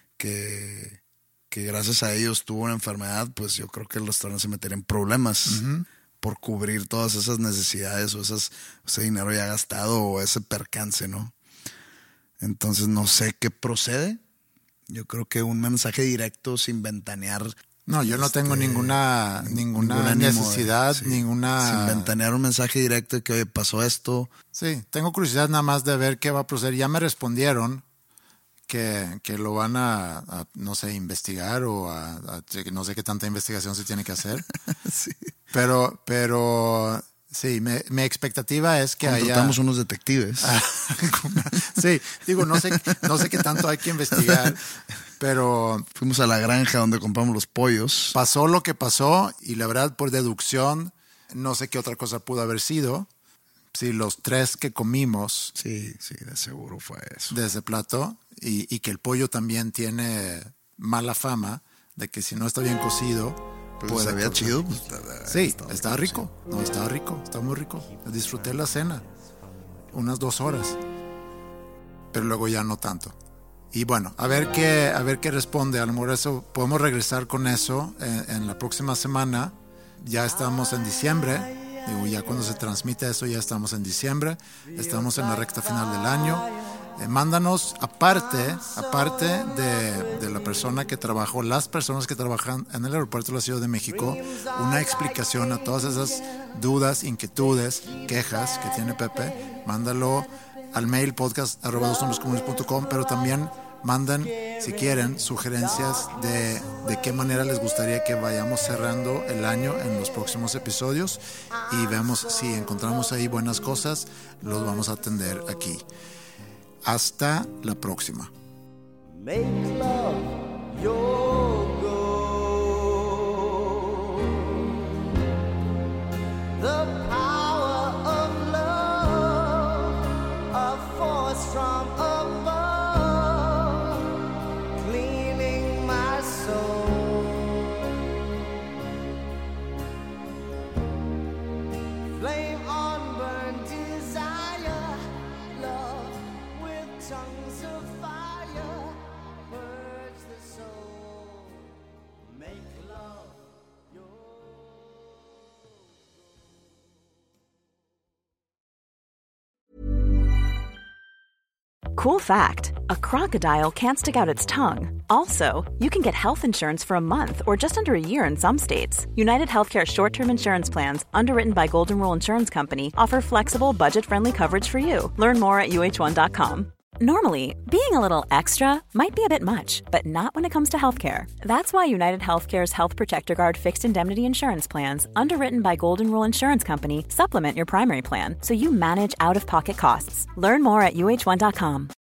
que, que gracias a ellos tuvo una enfermedad, pues yo creo que el restaurante se metería en problemas por cubrir todas esas necesidades o esas, ese dinero ya gastado o ese percance, ¿no? Entonces no sé qué procede. Yo creo que un mensaje directo sin ventanear. No, yo no este, tengo ninguna, ninguna ningún ánimo de- necesidad, sí, ninguna... Sin ventanear un mensaje directo de que, oye, pasó esto. Sí, tengo curiosidad nada más de ver qué va a proceder. Ya me respondieron que, que lo van a, a, no sé, investigar o a, a- no sé qué tanta investigación se tiene que hacer. Sí. Pero, pero sí, me- mi expectativa es que haya... Contratamos unos detectives. Sí, digo, no sé, no sé qué tanto hay que investigar, pero Fuimos a la granja donde compramos los pollos. pasó lo que pasó y la verdad, por deducción, no sé qué otra cosa pudo haber sido. Si los tres que comimos Sí, sí, de seguro fue eso. de ese plato y, y que el pollo también tiene mala fama de que si no está bien cocido, Pero puede sabía causar- chido. Pues, Sí, estaba estaba rico, rico. No, estaba rico, estaba muy rico. Disfruté la cena. Unas dos horas. Pero luego ya no tanto. Y bueno, a ver qué, a ver qué responde. A lo mejor eso, podemos regresar con eso en, en la próxima semana. Ya estamos en diciembre. Digo, ya cuando se transmite eso, ya estamos en diciembre. Estamos en la recta final del año. Eh, mándanos, aparte, aparte de, de la persona que trabajó, las personas que trabajan en el aeropuerto de la Ciudad de México, una explicación a todas esas dudas, inquietudes, quejas que tiene Pepe. Mándalo al mail podcast arroba dos hombres comunes punto com, pero también manden, si quieren, sugerencias de, de qué manera les gustaría que vayamos cerrando el año en los próximos episodios y vemos si encontramos ahí buenas cosas, los vamos a atender aquí. Hasta la próxima. Make love your goal. The power of love, a force from above, cleaning my soul. Flame on burn desire, love with tongues of fire, purge the soul, make love your... Cool fact, a crocodile can't stick out its tongue. Also, you can get health insurance for a month or just under a year in some states. United Healthcare short-term insurance plans, underwritten by Golden Rule Insurance Company, offer flexible, budget-friendly coverage for you. Learn more at U H one dot com. Normally, being a little extra might be a bit much, but not when it comes to healthcare. That's why United Healthcare's Health Protector Guard fixed indemnity insurance plans, underwritten by Golden Rule Insurance Company, supplement your primary plan so you manage out-of-pocket costs. Learn more at U H one dot com.